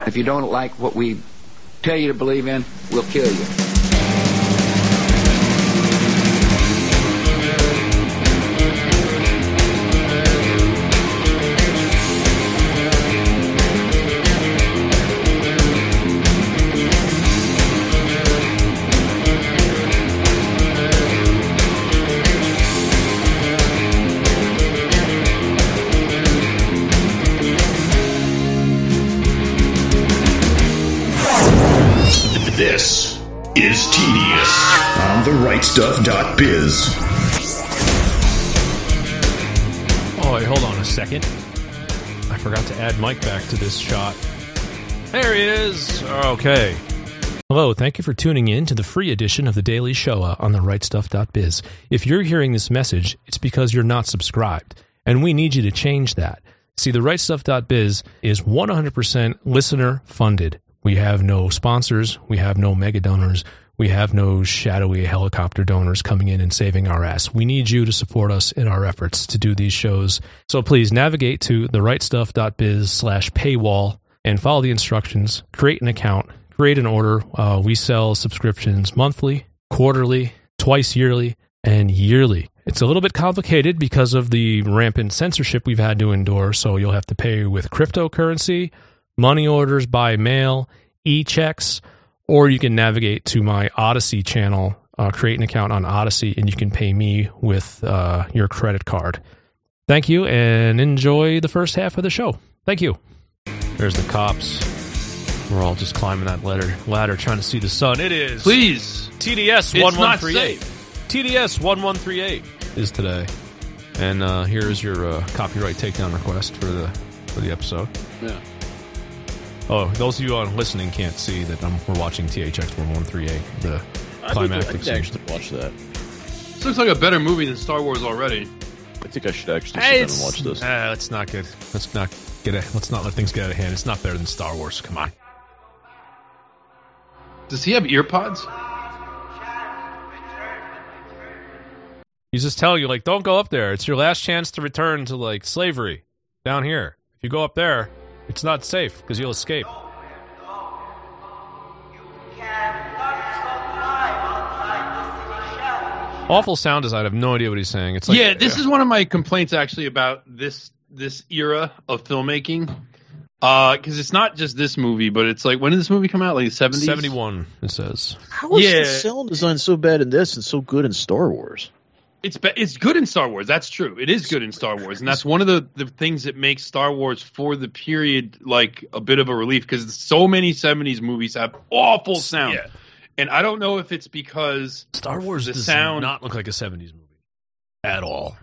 If you don't like what we tell you to believe in, we'll kill you. This is Tedious on therightstuff.biz. Oh, wait, hold on a second. I forgot to add Mike back to this shot. There he is. Okay. Hello, thank you for tuning in to the free edition of The Daily Shoah on therightstuff.biz. If you're hearing this message, it's because you're not subscribed, and we need you to change that. See, therightstuff.biz is 100% listener funded. We have no sponsors, we have no mega donors, we have no shadowy helicopter donors coming in and saving our ass. We need you to support us in our efforts to do these shows. So please navigate to therightstuff.biz/paywall and follow the instructions, create an account, create an order. We sell subscriptions monthly, quarterly, twice yearly, and yearly. It's a little bit complicated because of the rampant censorship we've had to endure, so you'll have to pay with cryptocurrency, money orders by mail, e-checks, or you can navigate to my Odyssey channel, create an account on Odyssey, and you can pay me with your credit card. Thank you, and enjoy the first half of the show. Thank you. There's the cops. We're all just climbing that ladder trying to see the sun. It is. Please. TDS It's 1138. TDS 1138 is today. And here's your copyright takedown request for the episode. Yeah. Oh, those of you listening can't see that we're watching THX 1138, the climactic scene. I actually watch that. This looks like a better movie than Star Wars already. I think I should actually sit down and watch this. That's not good. Let's not let things get out of hand. It's not better than Star Wars. Come on. Does he have ear pods? He's just telling you, like, don't go up there. It's your last chance to return to, like, slavery down here. If you go up there, it's not safe because you'll escape. Awful sound design. I have no idea what he's saying. It's like, yeah, this is one of my complaints actually about this era of filmmaking. Because it's not just this movie, but it's like, when did this movie come out? Like the 70s? 71, it says. How is the sound design so bad in this and so good in Star Wars? It's good in Star Wars. That's true. It is good in Star Wars, and that's one of the things that makes Star Wars for the period like a bit of a relief, because so many 70s movies have awful sound. Yeah. And I don't know if it's because Star Wars does not look like a 70s movie at all.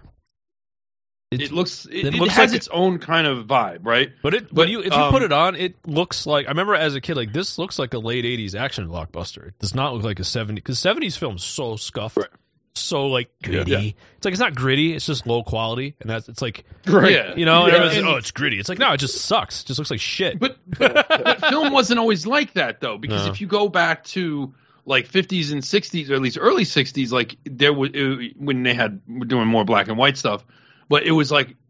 It has its own kind of vibe, right? But if you put it on, it looks like, I remember as a kid, like, this looks like a late 80s action blockbuster. It does not look like a 70s, because 70s films so scuffed. Right. So like gritty. Yeah. It's like, it's not gritty, it's just low quality, and it's like, right. You know, everyone's like, oh, it's gritty. It's like, no, it just sucks. It just looks like shit. But film wasn't always like that, though, because if you go back to like 50s and 60s, or at least early 60s, like there was when they were doing more black and white stuff, but it was like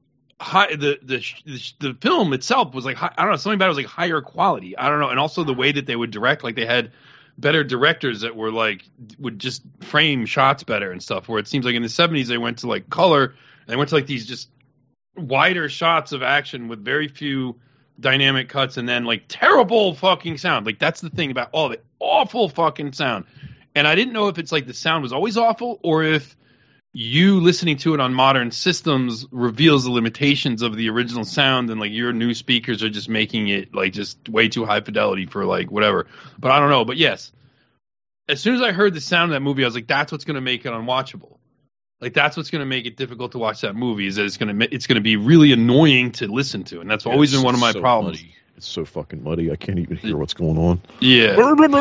the film itself was like, I don't know, something about it was like higher quality. I don't know, and also the way that they would direct, like they had better directors that were like would just frame shots better and stuff, where it seems like in the 70s they went to like color, and they went to like these just wider shots of action with very few dynamic cuts, and then like terrible fucking sound. Like that's the thing about all the awful fucking sound. And I didn't know if it's like the sound was always awful, or if you listening to it on modern systems reveals the limitations of the original sound, and like your new speakers are just making it like just way too high fidelity for like whatever. But I don't know. But yes, as soon as I heard the sound of that movie, I was like, that's what's going to make it unwatchable. Like that's what's going to make it difficult to watch that movie, is that it's going to be really annoying to listen to, and that's always been one of my problems. Muddy. It's so fucking muddy. I can't even hear what's going on. Yeah.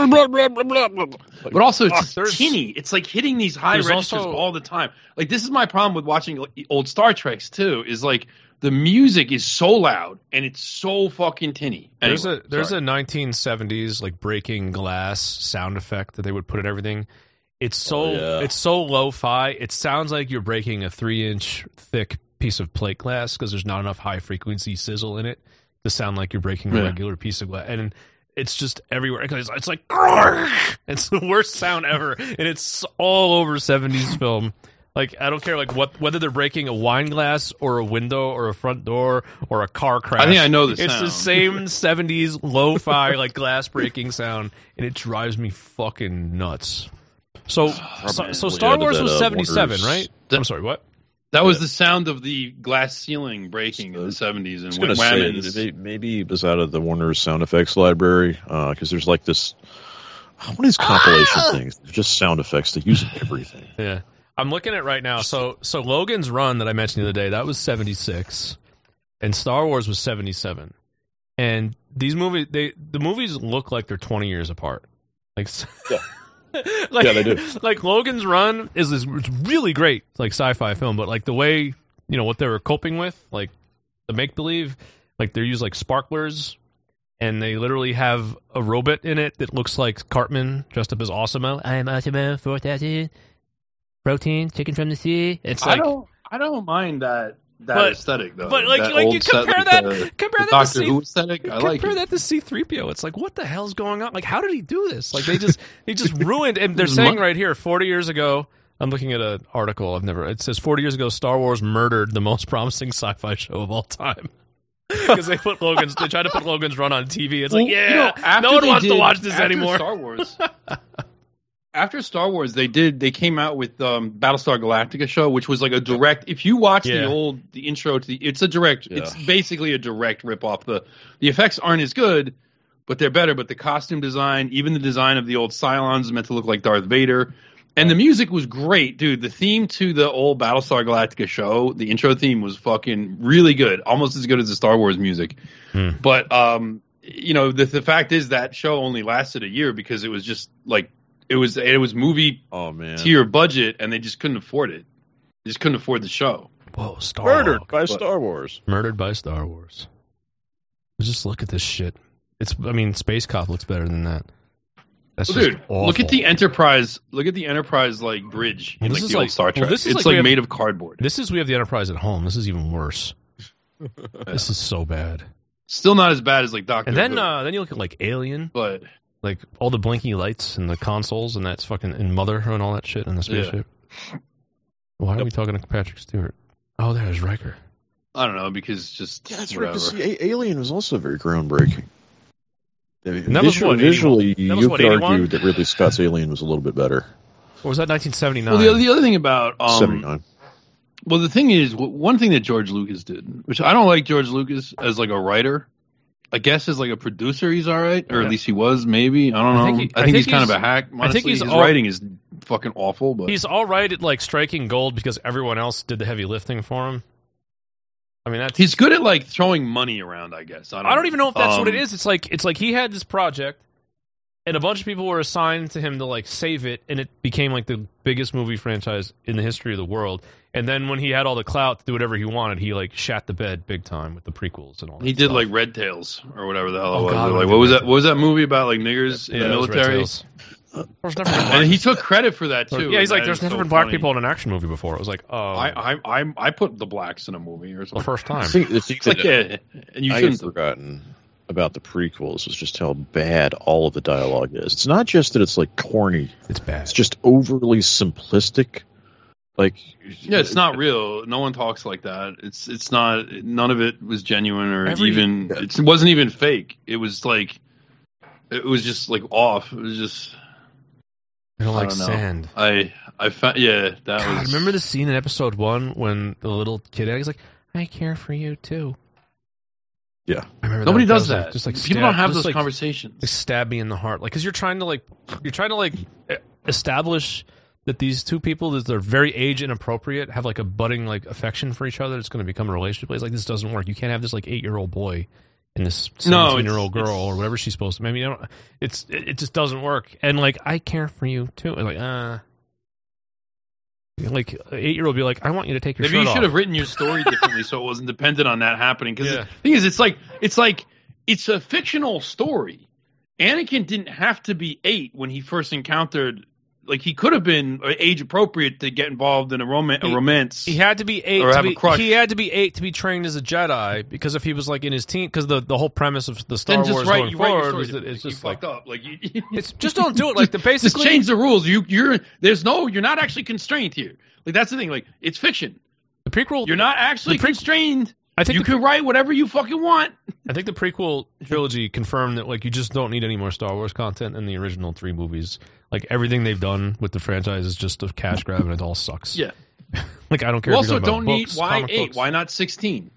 But also, it's tinny. It's like hitting these high registers all the time. Like, this is my problem with watching old Star Treks, too, is like the music is so loud and it's so fucking tinny. Anyway, there's a 1970s like breaking glass sound effect that they would put in everything. It's so lo-fi. It sounds like you're breaking a 3-inch thick piece of plate glass because there's not enough high frequency sizzle in it. to sound like you're breaking a regular piece of glass, and it's just everywhere. It's like grrr! It's the worst sound ever, and it's all over 70s film. Like, I don't care whether they're breaking a wine glass or a window or a front door or a car crash. I think I know the It's sound. the same 70s lo-fi like glass breaking sound, and it drives me fucking nuts. So Star Wars was 77, right? I'm sorry, what? That was the sound of the glass ceiling breaking in the 70s. And when Whammons. Maybe it was out of the Warner's sound effects library, because there's like this, one of these compilation things. They're just sound effects. They use everything. Yeah. I'm looking at it right now. So Logan's Run that I mentioned the other day, that was 76, and Star Wars was 77. And these movies, the movies look like they're 20 years apart. Like, yeah. Yeah, they do. Like Logan's Run is this really great like sci-fi film, but like the way what they were coping with, like the make believe, like they use like sparklers, and they literally have a robot in it that looks like Cartman dressed up as Osimo. I am Osimo 4000. Protein, chicken from the sea. It's like I don't mind that aesthetic though. But like you compare that to Doctor Who aesthetic. I like compare that to C-3PO. It's like, what the hell's going on? Like, how did he do this? Like they just ruined. And they're saying right here, 40 years ago. I'm looking at an article. It says 40 years ago, Star Wars murdered the most promising sci-fi show of all time. Because they tried to put Logan's Run on TV. It's like, no one wants to watch this anymore. Star Wars. After Star Wars, they came out with Battlestar Galactica show, which was like a direct. If you watch the intro to it's a direct. Yeah. It's basically a direct rip off. The effects aren't as good, but they're better. But the costume design, even the design of the old Cylons, is meant to look like Darth Vader, and the music was great, dude. The theme to the old Battlestar Galactica show, the intro theme was fucking really good, almost as good as the Star Wars music. But the fact is that show only lasted a year because it was just like. It was movie tier budget, and they just couldn't afford it. They just couldn't afford the show. Whoa, Murdered by Star Wars. Murdered by Star Wars. Just look at this shit. Space Cop looks better than that. That's dude, awful. look at the Enterprise. Look at the Enterprise like bridge in the old Star Trek. It's like made of cardboard. We have the Enterprise at home. This is even worse. This is so bad. Still not as bad as like Doctor. And then you look at like Alien, but. Like all the blinky lights and the consoles and that's fucking and Mother and all that shit in the spaceship. Yeah. Why are we talking to Patrick Stewart? Oh, there's Riker. I don't know because just whatever. Alien was also very groundbreaking. Visually, you could argue that Ridley Scott's Alien was a little bit better. Or was that 1979? Well, the other thing about 79. Well, the thing is, one thing that George Lucas did, which I don't like George Lucas as like a writer. I guess as like a producer, he's all right, or at least he was. Maybe I don't know. I think he's kind of a hack. Honestly, I think his writing is fucking awful. But he's all right at like striking gold because everyone else did the heavy lifting for him. He's good at like throwing money around. I guess I don't even know if that's what it is. It's like he had this project, and a bunch of people were assigned to him to like save it, and it became like the biggest movie franchise in the history of the world. And then when he had all the clout to do whatever he wanted, he like shat the bed big time with the prequels and all that. He did like Red Tails or whatever the hell it was. God, like what was that? What was that movie about like niggers in the military? And he took credit for that too. Yeah, he's like, "There's never been black people in an action movie before." It was like, "Oh, I put the blacks in a movie or something." The first time. And you shouldn't have forgotten about the prequels was just how bad all of the dialogue is. It's not just that it's like corny. It's bad. It's just overly simplistic. Like, it's not real. No one talks like that. It's not. None of it was genuine or even. It wasn't even fake. It was like, it was just like off. It was just. I don't like sand. I found that was. Remember the scene in episode 1 when the little kid he's like, "I care for you too." Yeah, I remember nobody does that. Like, just like people don't have those conversations. Like stab me in the heart, like because you're trying to establish that these two people that they're very age inappropriate have like a budding like affection for each other. It's going to become a relationship. It's like this doesn't work. You can't have this like 8-year-old boy and this 17-year-old girl or whatever she's supposed to. Maybe it just doesn't work. And like I care for you too. Like an 8-year-old be like, I want you to take your shirt off. Maybe you should have written your story differently so it wasn't dependent on that happening. Because the thing is, it's a fictional story. Anakin didn't have to be 8 when he first encountered like he could have been age appropriate to get involved in a romance. He had to be 8 or to have be, a crush. he had to be 8 to be trained as a Jedi, because if he was like in his teen, because the whole premise of the Star Then just Wars write, going you write your forward story. was that it's just you like fucked up. Like it's just don't do it. Like the basically just change the rules. You're not actually constrained here. Like that's the thing. Like it's fiction. the prequel. You're not actually constrained. I think you can write whatever you fucking want. I think the prequel trilogy confirmed that like you just don't need any more Star Wars content in the original 3 movies. Like everything they've done with the franchise is just a cash grab, and it all sucks. Yeah. Like I don't care. You if you're also talking don't about need books, why comic 8? books. Why not 16?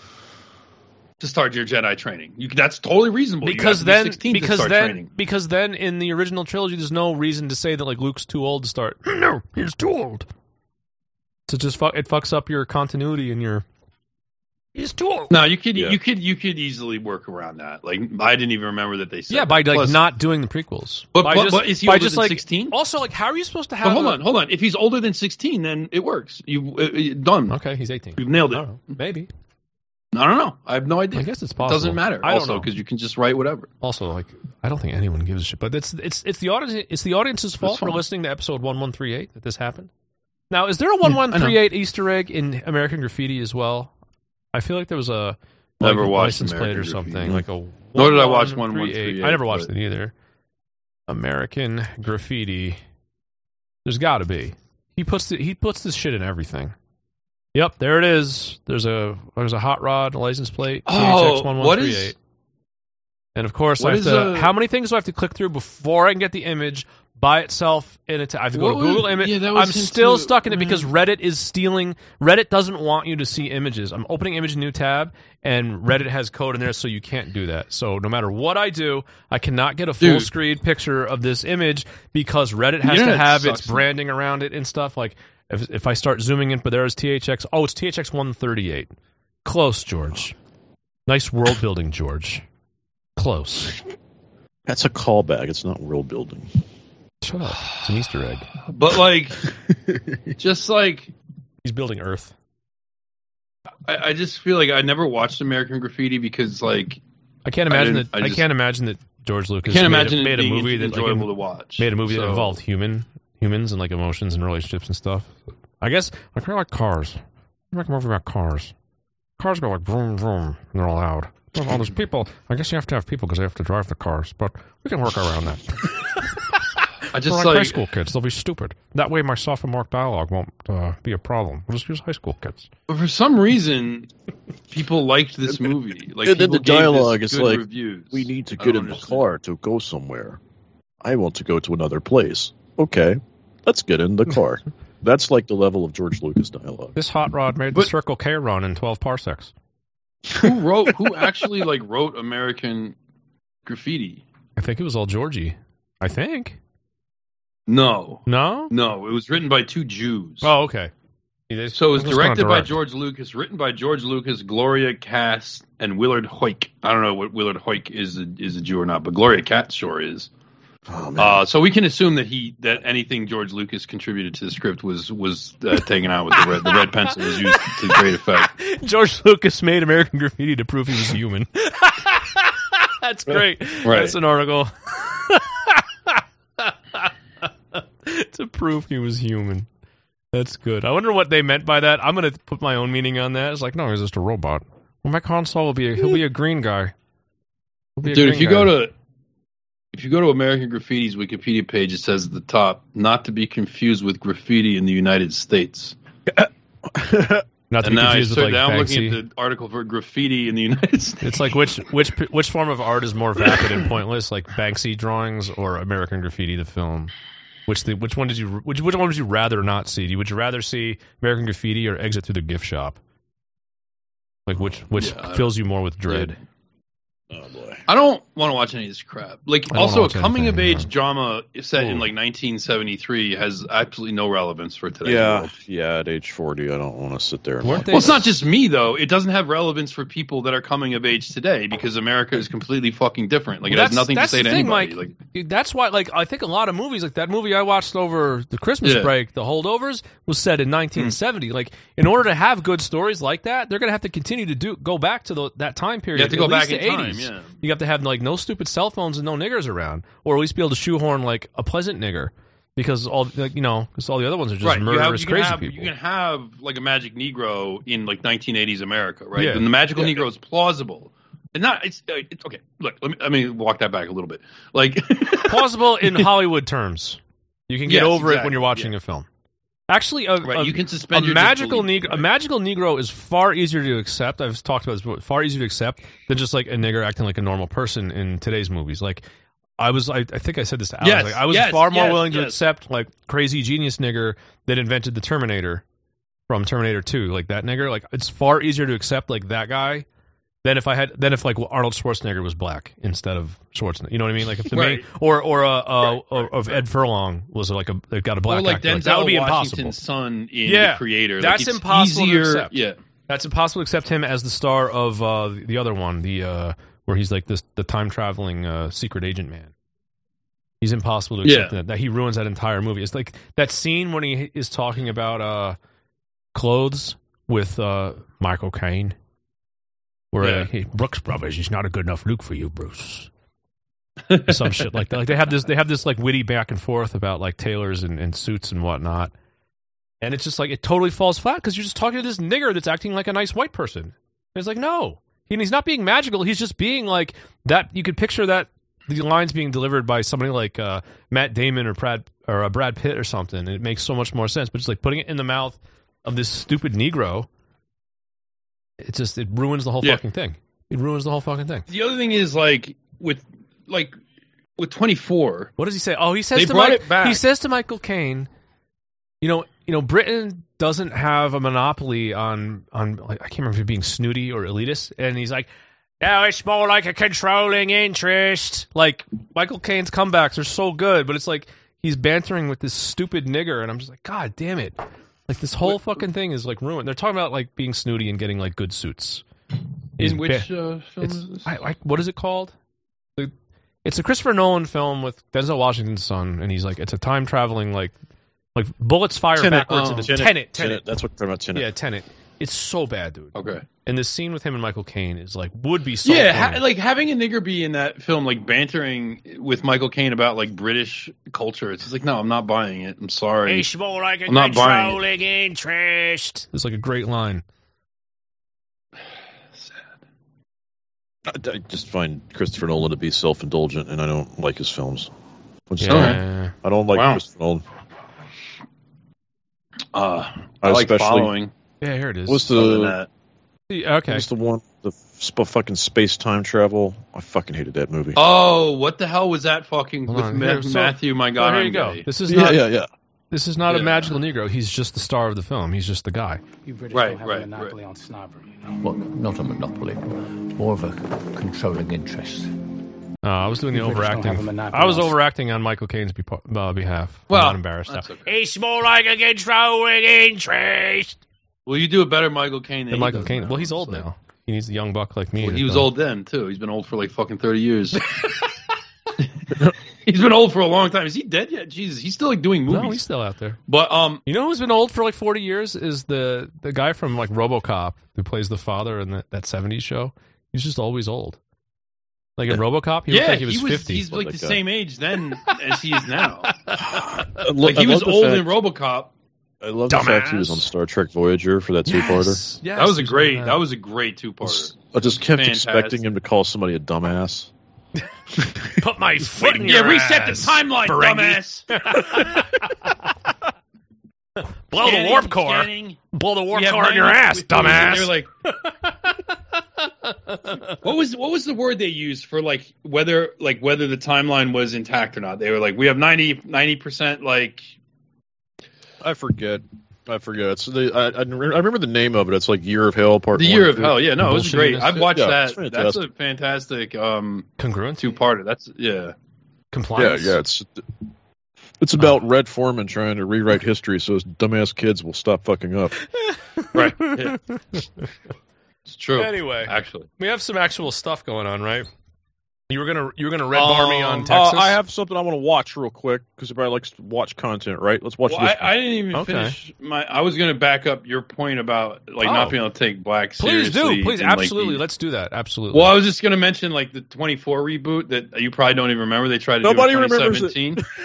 To start your Jedi training. That's totally reasonable. Because you have to be then, 16 because to start then, training. because then, in the original trilogy, there's no reason to say that like Luke's too old to start. No, he's too old. So just it fucks up your continuity and your. He's too old. No, you could easily work around that. Like I didn't even remember that they said. Yeah, by that. like Plus, not doing the prequels. But is he by older just than like 16? Also, like, how are you supposed to have? But hold on. If he's older than 16, then it works. You done. Okay, he's 18. You've nailed it. I don't know. Maybe. I don't know. I have no idea. I guess it's It possible. doesn't matter. I don't Also, know. because you can just write whatever. Also, like, I don't think anyone gives a shit. But it's the audience. It's the audience's fault for fine. listening to episode 1138 that this happened. Now, is there a 1138 Easter egg in American Graffiti as well? I feel like there was a Never watched license plate American or something. Graffiti. Like a Nor did I watch 1138. I never watched it either. American Graffiti. There's got to be. He puts this shit in everything. Yep, there it is. There's a hot rod, a license plate, THX 1138. And of course, I have to. How many things do I have to click through before I can get the image by itself? I have to go to Google Image. Yeah, that was I'm him still too. stuck in it because Reddit is stealing. Reddit doesn't want you to see images. I'm opening image new tab, and Reddit has code in there, so you can't do that. So no matter what I do, I cannot get a full screen picture of this image because Reddit has to have its branding around it and stuff. Like if I start zooming in, but there's THX. Oh, it's THX 138. Close, George. Nice world building, George. Close. That's a callback. It's not world building. Shut up. It's an Easter egg. But like, just like He's building Earth. I just feel like I never watched American Graffiti because like I can't imagine I that. I can't imagine that George Lucas can't imagine made it a being movie that enjoyable to watch. Made a movie that involved humans and like emotions and relationships and stuff. I guess I kind of like cars. I make a movie about cars. Cars go like vroom vroom and they're all loud. Well, there's people. I guess you have to have people because they have to drive the cars, but we can work around that. I just For like high school kids, they'll be stupid. That way, my sophomore dialogue won't be a problem. We'll just use high school kids. But for some reason, people liked this movie. Like, and then the people gave this dialogue is good like, reviews. we need to I get don't in the understand. car to go somewhere. I want to go to another place. Okay, let's get in the car. That's like the level of George Lucas dialogue. This hot rod made the Circle K run in 12 parsecs. Who actually like wrote American Graffiti? I think it was all Georgie. I think. No, No? it was written by 2 Jews. Oh, okay. So it was directed by direct. George Lucas, written by George Lucas, Gloria Katz, and Willard Hoyk. I don't know what Willard Hoyk is a Jew or not, but Gloria Katz sure is. Oh, man. So we can assume that anything George Lucas contributed to the script was taken out with the red pencil was used to great effect. George Lucas made American Graffiti to prove he was human. That's great. Right. That's an article. To prove he was human. That's good. I wonder what they meant by that. I'm going to put my own meaning on that. It's like, no, he's just a robot. Well, my console will he'll be a green guy. Dude, if you go to American Graffiti's Wikipedia page, it says at the top, not to be confused with graffiti in the United States. Not to And be now, confused with like I'm looking Banksy. at the article for graffiti in the United States. It's like which form of art is more vapid and pointless, like Banksy drawings or American Graffiti the film? Which one would you rather not see? Would you rather see American Graffiti or Exit Through the Gift Shop? Like which fills you more with dread? Oh, boy. I don't want to watch any of this crap. Like, I don't also, a watch coming of anything, age drama set in like 1973 has absolutely no relevance for today. Yeah, at age 40, I don't want to sit there and Weren't watch. they- Well, it's not just me though. It doesn't have relevance for people that are coming of age today because America is completely fucking different. Like, it has nothing to say the to thing, anybody. Mike. Like, That's why, like, I think a lot of movies, like that movie I watched over the Christmas Yeah. break, The Holdovers, was set in 1970. Like, in order to have good stories like that, they're going to have to continue to go back to that time period. You have to at go least back the in time, 80s. yeah. You have to have like no stupid cell phones and no niggers around, or at least be able to shoehorn like a pleasant nigger. because all the other ones are just Right. murderous, crazy people. You can have like a magic Negro in like 1980s America, right? Yeah. And the magical Negro is plausible. And not it's okay. Look, let me walk that back a little bit. Like plausible in Hollywood terms. You can get Yes, over it when exactly, you're watching a film. Actually, you can suspend a your magical disbelief. Negro. A magical Negro is far easier to accept. I've talked about this before. Far easier to accept than just like a nigger acting like a normal person in today's movies. Like I think I said this to Alex. Yes, Like, I was yes, far more yes, willing to yes. accept like crazy genius nigger that invented the Terminator from Terminator 2. Like that nigger. Like it's far easier to accept like that guy than if like Arnold Schwarzenegger was black instead of Schwarzenegger. You know what I mean? Like if the main or if Ed Furlong was like they've got a black or like actor. Denzel Like, that would be Washington's impossible. son in Yeah, The Creator. that's like, it's impossible to easier, accept. Yeah. That's impossible to accept him as the star of the other one, the where he's like the time traveling secret agent man. He's impossible to accept that he ruins that entire movie. It's like that scene when he is talking about clothes with Michael Caine, where Brooks Brothers is not a good enough look for you, Bruce. Some shit like that. Like they have this like witty back and forth about like tailors and suits and whatnot. And it's just like, it totally falls flat because you're just talking to this nigger that's acting like a nice white person. And it's like, no. He's not being magical. He's just being like that. You could picture that the lines being delivered by somebody like Matt Damon or Brad Pitt or something. And it makes so much more sense. But just like putting it in the mouth of this stupid Negro, it ruins the whole fucking thing. It ruins the whole fucking thing. The other thing is like with 24. What does he say? Oh, he says They to brought it back. He says to Michael Caine, you know, Britain doesn't have a monopoly on like, I can't remember if it being snooty or elitist, and he's like, no, it's more like a controlling interest. Like Michael Caine's comebacks are so good, but it's like he's bantering with this stupid nigger, and I'm just like, God damn it! Like this whole fucking thing is like ruined. They're talking about like being snooty and getting like good suits. In which film is this? What is it called? It's a Christopher Nolan film with Denzel Washington's son, and he's like, it's a time traveling like bullets fire Tenet. backwards into Tenet. That's what we're talking about. Tenet. Yeah, Tenet. It's so bad, dude. Okay. And this scene with him and Michael Caine is like would be so funny. like having a nigger be in that film, like bantering with Michael Caine about like British culture. It's just like, no, I'm not buying it. I'm sorry. It's more like a I'm not buying controlling interest. It's like a great line. I just find Christopher Nolan to be self-indulgent, and I don't like his films. Yeah. I don't like Christopher Nolan. I like especially Following. Yeah, here it is. What's Other than the that. Okay. what's the one the fucking space time travel? I fucking hated that movie. Oh, what the hell was that fucking Hold with on, here, Matthew? My So God, here you go. Gay? This is not yeah. this is not a Yeah. magical Negro. He's just the star of the film. He's just the guy. You British Right, don't have right, a monopoly on snobbery. Well, not a monopoly, more of a controlling interest. I was doing the You British don't overacting. have a monopoly I was on- overacting on Michael Caine's behalf. I'm Well, not embarrassed. that's now. okay. It's more like a controlling interest. Well, you do a better Michael Caine than And he Michael does Caine. now, Well, he's old so. now. He needs a young buck like me. Well, to he was go. old then too. He's been old for like fucking 30 years. He's been old for a long time. Is he dead yet? Jesus, he's still like doing movies. No, he's still out there. But You know who's been old for like 40 years is the guy from like RoboCop who plays the father in that 70s show. He's just always old. Like in RoboCop, he looked like he was 50. He's like That the guy. same age then as he is now. Like Like he was old in RoboCop. I love the fact he was on Star Trek Voyager for that two-parter. Yes, That was a he's great. on That was a great two-parter. I just kept Fantastic. expecting him to call somebody a dumbass. Put my foot in your Yeah, reset the ass, timeline, Ferengi. dumbass. Blow the warp core. Scanning. Blow the warp We have core in your 90 ass, with- dumbass. They were like, what was the word they used for like whether the timeline was intact or not? They were like, we have 90% like. I forget. It's I remember the name of it. It's like Year of Hell Part The 1 Year and of 2. Hell, yeah, no, it was great. I've watched Yeah, it's that. That's a fantastic Congruent two-parter. That's yeah. compliance. Yeah. It's about Red Foreman trying to rewrite history so his dumbass kids will stop fucking up. Right. Yeah. It's true. Anyway. actually, We have some actual stuff going on, right? You were gonna red bar me on Texas. I have something I want to watch real quick because everybody likes to watch content, right? Let's watch well, this. I didn't even Okay. finish my. I was going to back up your point about like Oh. not being able to take black Please seriously. do. Please, in, like, absolutely. the- Let's do that. Absolutely. Well, I was just going to mention like the 24 reboot that you probably don't even remember. They tried to Nobody do in remembers it. 2017.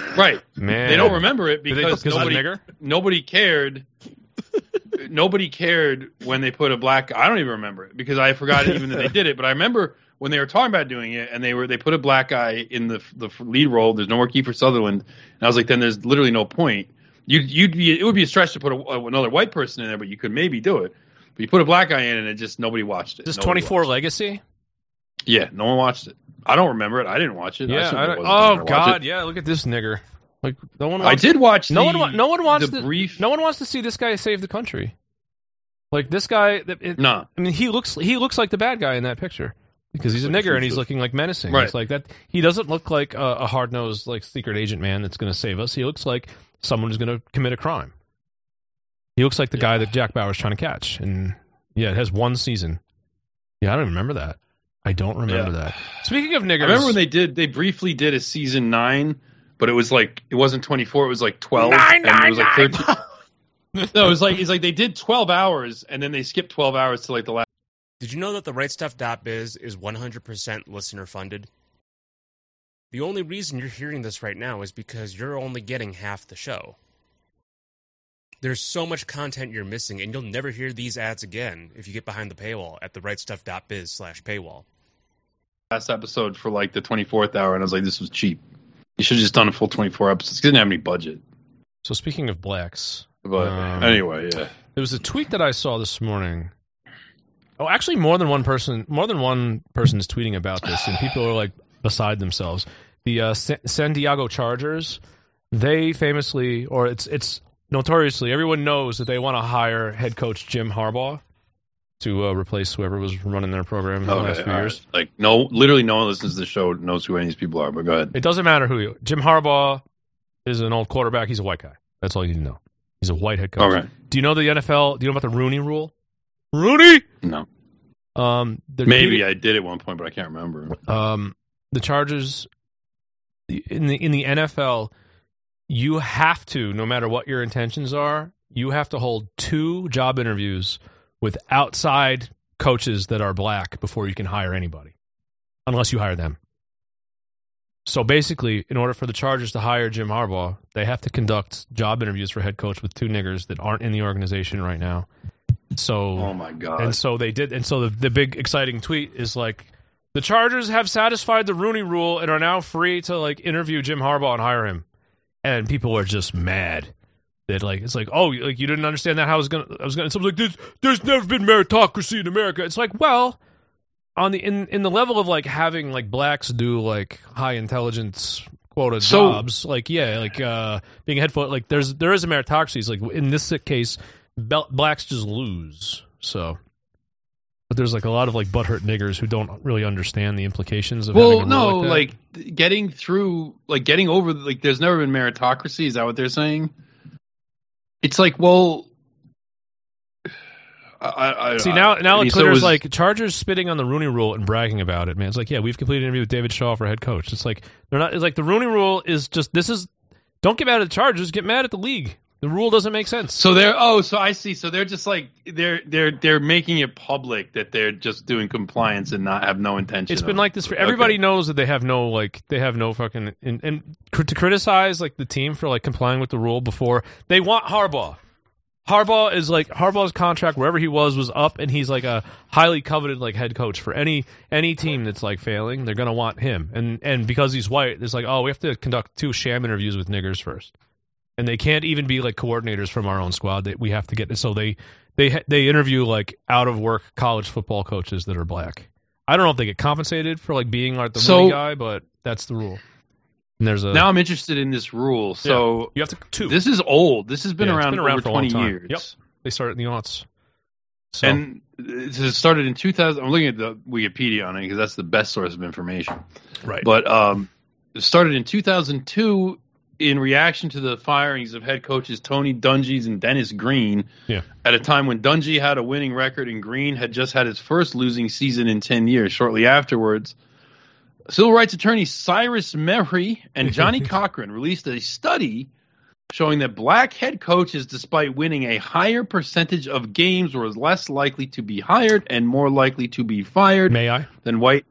Right. Man. They don't remember it because of the nigger? nobody cared. Nobody cared when they put a black guy. I don't even remember it because I forgot even that they did it. But I remember when they were talking about doing it, and they put a black guy in the lead role. There's no more Kiefer Sutherland, and I was like, then there's literally no point. It would be a stretch to put another white person in there, but you could maybe do it. But you put a black guy in, and it just nobody watched it. Is this 24 Legacy? Yeah, no one watched it. I don't remember it. I didn't watch it. Yeah. Oh God. Yeah. Look at this nigger. Like no one. I did watch. No one wants the to. brief. No one wants to see this guy save the country. Like this guy. No. I mean, he looks like the bad guy in that picture because he's a nigger and he's looking like menacing. Right. It's like that. He doesn't look like a hard nosed like secret agent man that's going to save us. He looks like someone who's going to commit a crime. He looks like the guy that Jack Bauer's trying to catch, and yeah, it has one season. Yeah, I don't remember that. I don't remember that. Speaking of niggers, I remember when they briefly did a season 9, but it was like it wasn't 24, it was like 12. And it was like 13. No, it's like they did 12 hours and then they skipped 12 hours to like the last. Did you know that the RightStuff.biz is 100% listener funded? The only reason you're hearing this right now is because you're only getting half the show. There's so much content you're missing, and you'll never hear these ads again if you get behind the paywall at the rightstuff.biz/paywall. Last episode for like the 24th hour, and I was like, this was cheap. You should have just done a full 24 episodes. It didn't have any budget. So speaking of blacks, but anyway, yeah. There was a tweet that I saw this morning. Oh, actually, more than one person is tweeting about this, and people are like beside themselves. The San Diego Chargers, they famously, or it's notoriously, everyone knows that they want to hire head coach Jim Harbaugh to replace whoever was running their program in the last few years. Like literally no one listens to the show knows who any of these people are. But go ahead. It doesn't matter who Jim Harbaugh is an old quarterback. He's a white guy. That's all you need to know. He's a white head coach. Okay. Do you know the NFL? Do you know about the Rooney Rule? Rooney? No. Maybe I did at one point, but I can't remember. The Chargers in the NFL, you have to, no matter what your intentions are, you have to hold 2 job interviews with outside coaches that are black before you can hire anybody, unless you hire them. So basically, in order for the Chargers to hire Jim Harbaugh, they have to conduct job interviews for head coach with 2 niggers that aren't in the organization right now. So, oh my God. And so they did. And so the big exciting tweet is like, the Chargers have satisfied the Rooney Rule and are now free to like interview Jim Harbaugh and hire him. And people are just mad that like it's like, oh, like you didn't understand that. I was gonna. Someone's like, there's never been meritocracy in America. It's like, well, on the in the level of like having like blacks do like high intelligence quota jobs, like being a head coach, like there is a meritocracy. It's like in this case, blacks just lose. So. But there's like a lot of like butthurt niggers who don't really understand the implications of having a rule like that. Getting over like there's never been meritocracy. Is that what they're saying? It's like, well, Twitter's like Chargers spitting on the Rooney Rule and bragging about it. Man, it's like, yeah, we've completed an interview with David Shaw for head coach. It's like they're not. It's like the Rooney Rule is just don't get mad at the Chargers, get mad at the league. The rule doesn't make sense. So so I see. So they're just like they're making it public that they're just doing compliance and not have no intention. It's been like this for everybody knows that they have no fucking and to criticize like the team for like complying with the rule before they want Harbaugh. Harbaugh's contract wherever he was up, and he's like a highly coveted like head coach for any team that's like failing. They're gonna want him, and because he's white, it's like, oh, we have to conduct 2 sham interviews with niggers first. And they can't even be like coordinators from our own squad. That we have to get. So they interview like out of work college football coaches that are black. I don't know if they get compensated for like being like the Rooney guy, but that's the rule. And now I'm interested in this rule. So you have to 2. This is old. This has been around for over 20 years. Yep. They started in the aughts. So. And it started in 2000. I'm looking at the Wikipedia on it because that's the best source of information. Right. But it started in 2002. In reaction to the firings of head coaches Tony Dungy and Dennis Green, at a time when Dungy had a winning record and Green had just had his first losing season in 10 years. Shortly afterwards, civil rights attorney Cyrus Mehri and Johnny Cochran released a study showing that black head coaches, despite winning a higher percentage of games, were less likely to be hired and more likely to be fired than white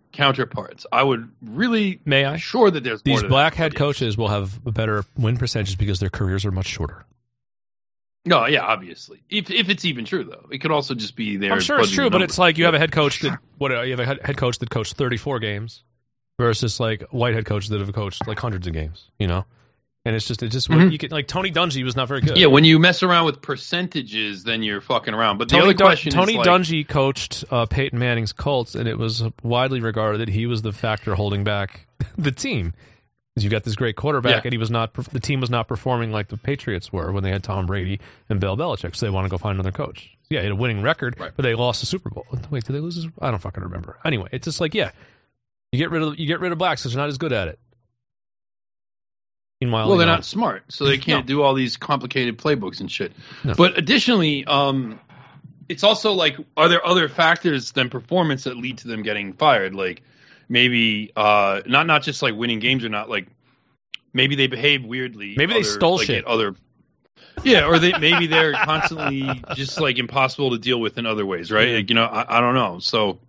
counterparts. I would really May I? sure that there's more These to black that, head but yes. coaches will have a better win percentage because their careers are much shorter. No, yeah, obviously. If it's even true, though, it could also just be there. I'm sure it's fudging true, the but numbers. it's like you have a head coach that you have a head coach that coached 34 games versus like white head coaches that have coached like hundreds of games. You know, and it's just you can like Tony Dungy was not very good. Yeah, when you mess around with percentages, then you're fucking around. But the Tony other question Tony is like, Dungy coached Peyton Manning's Colts, and it was widely regarded that he was the factor holding back the team. Because you got this great quarterback, and he was not. The team was not performing like the Patriots were when they had Tom Brady and Bill Belichick. So they want to go find another coach. Yeah, he had a winning record, but they lost the Super Bowl. Wait, did they lose? I don't fucking remember. Anyway, it's just like you get rid of blacks because they're not as good at it. Meanwhile, well, they're not smart, so they can't do all these complicated playbooks and shit. No. But additionally, it's also like, are there other factors than performance that lead to them getting fired? Like maybe not just like winning games or not. Like maybe they behave weirdly. Maybe they stole shit. Or maybe they're constantly just like impossible to deal with in other ways, right? Like, I don't know. So,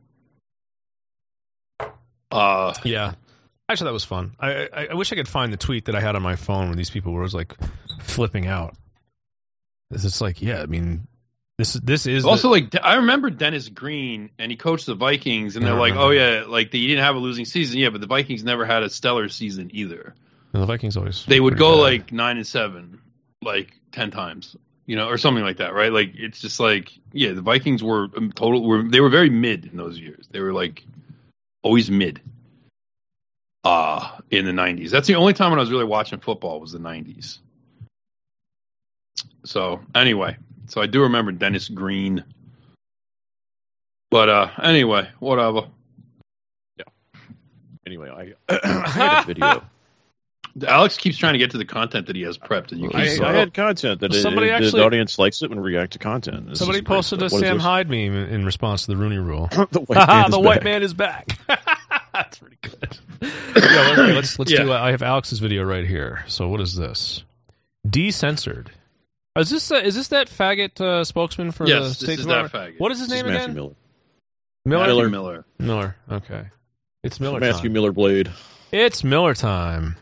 yeah. Actually, that was fun. I wish I could find the tweet that I had on my phone where these people were like flipping out. It's like, yeah, I mean, this is also like I remember Dennis Green, and he coached the Vikings, and they're like, oh yeah, like he didn't have a losing season, yeah, but the Vikings never had a stellar season either. And the Vikings always they would go bad. like 9-7, like 10 times, or something like that, right? Like it's just like, yeah, the Vikings were they were very mid in those years. They were like always mid. In the 90s. That's the only time when I was really watching football was the 90s. So anyway, I do remember Dennis Green. But anyway, whatever. Yeah. Anyway, I had a video. Alex keeps trying to get to the content that he has prepped, and you keep I had content that the audience likes it when we react to content. Somebody posted a Sam Hyde meme in response to the Rooney Rule. The white man is back. That's pretty good. Yeah, let's do. I have Alex's video right here. So what is this? Decensored. Is this that faggot spokesman for the state? Yes, this is that faggot. What is his name again? Miller. Miller. Okay, it's Miller. Matthew time. Miller Blade. It's Miller time.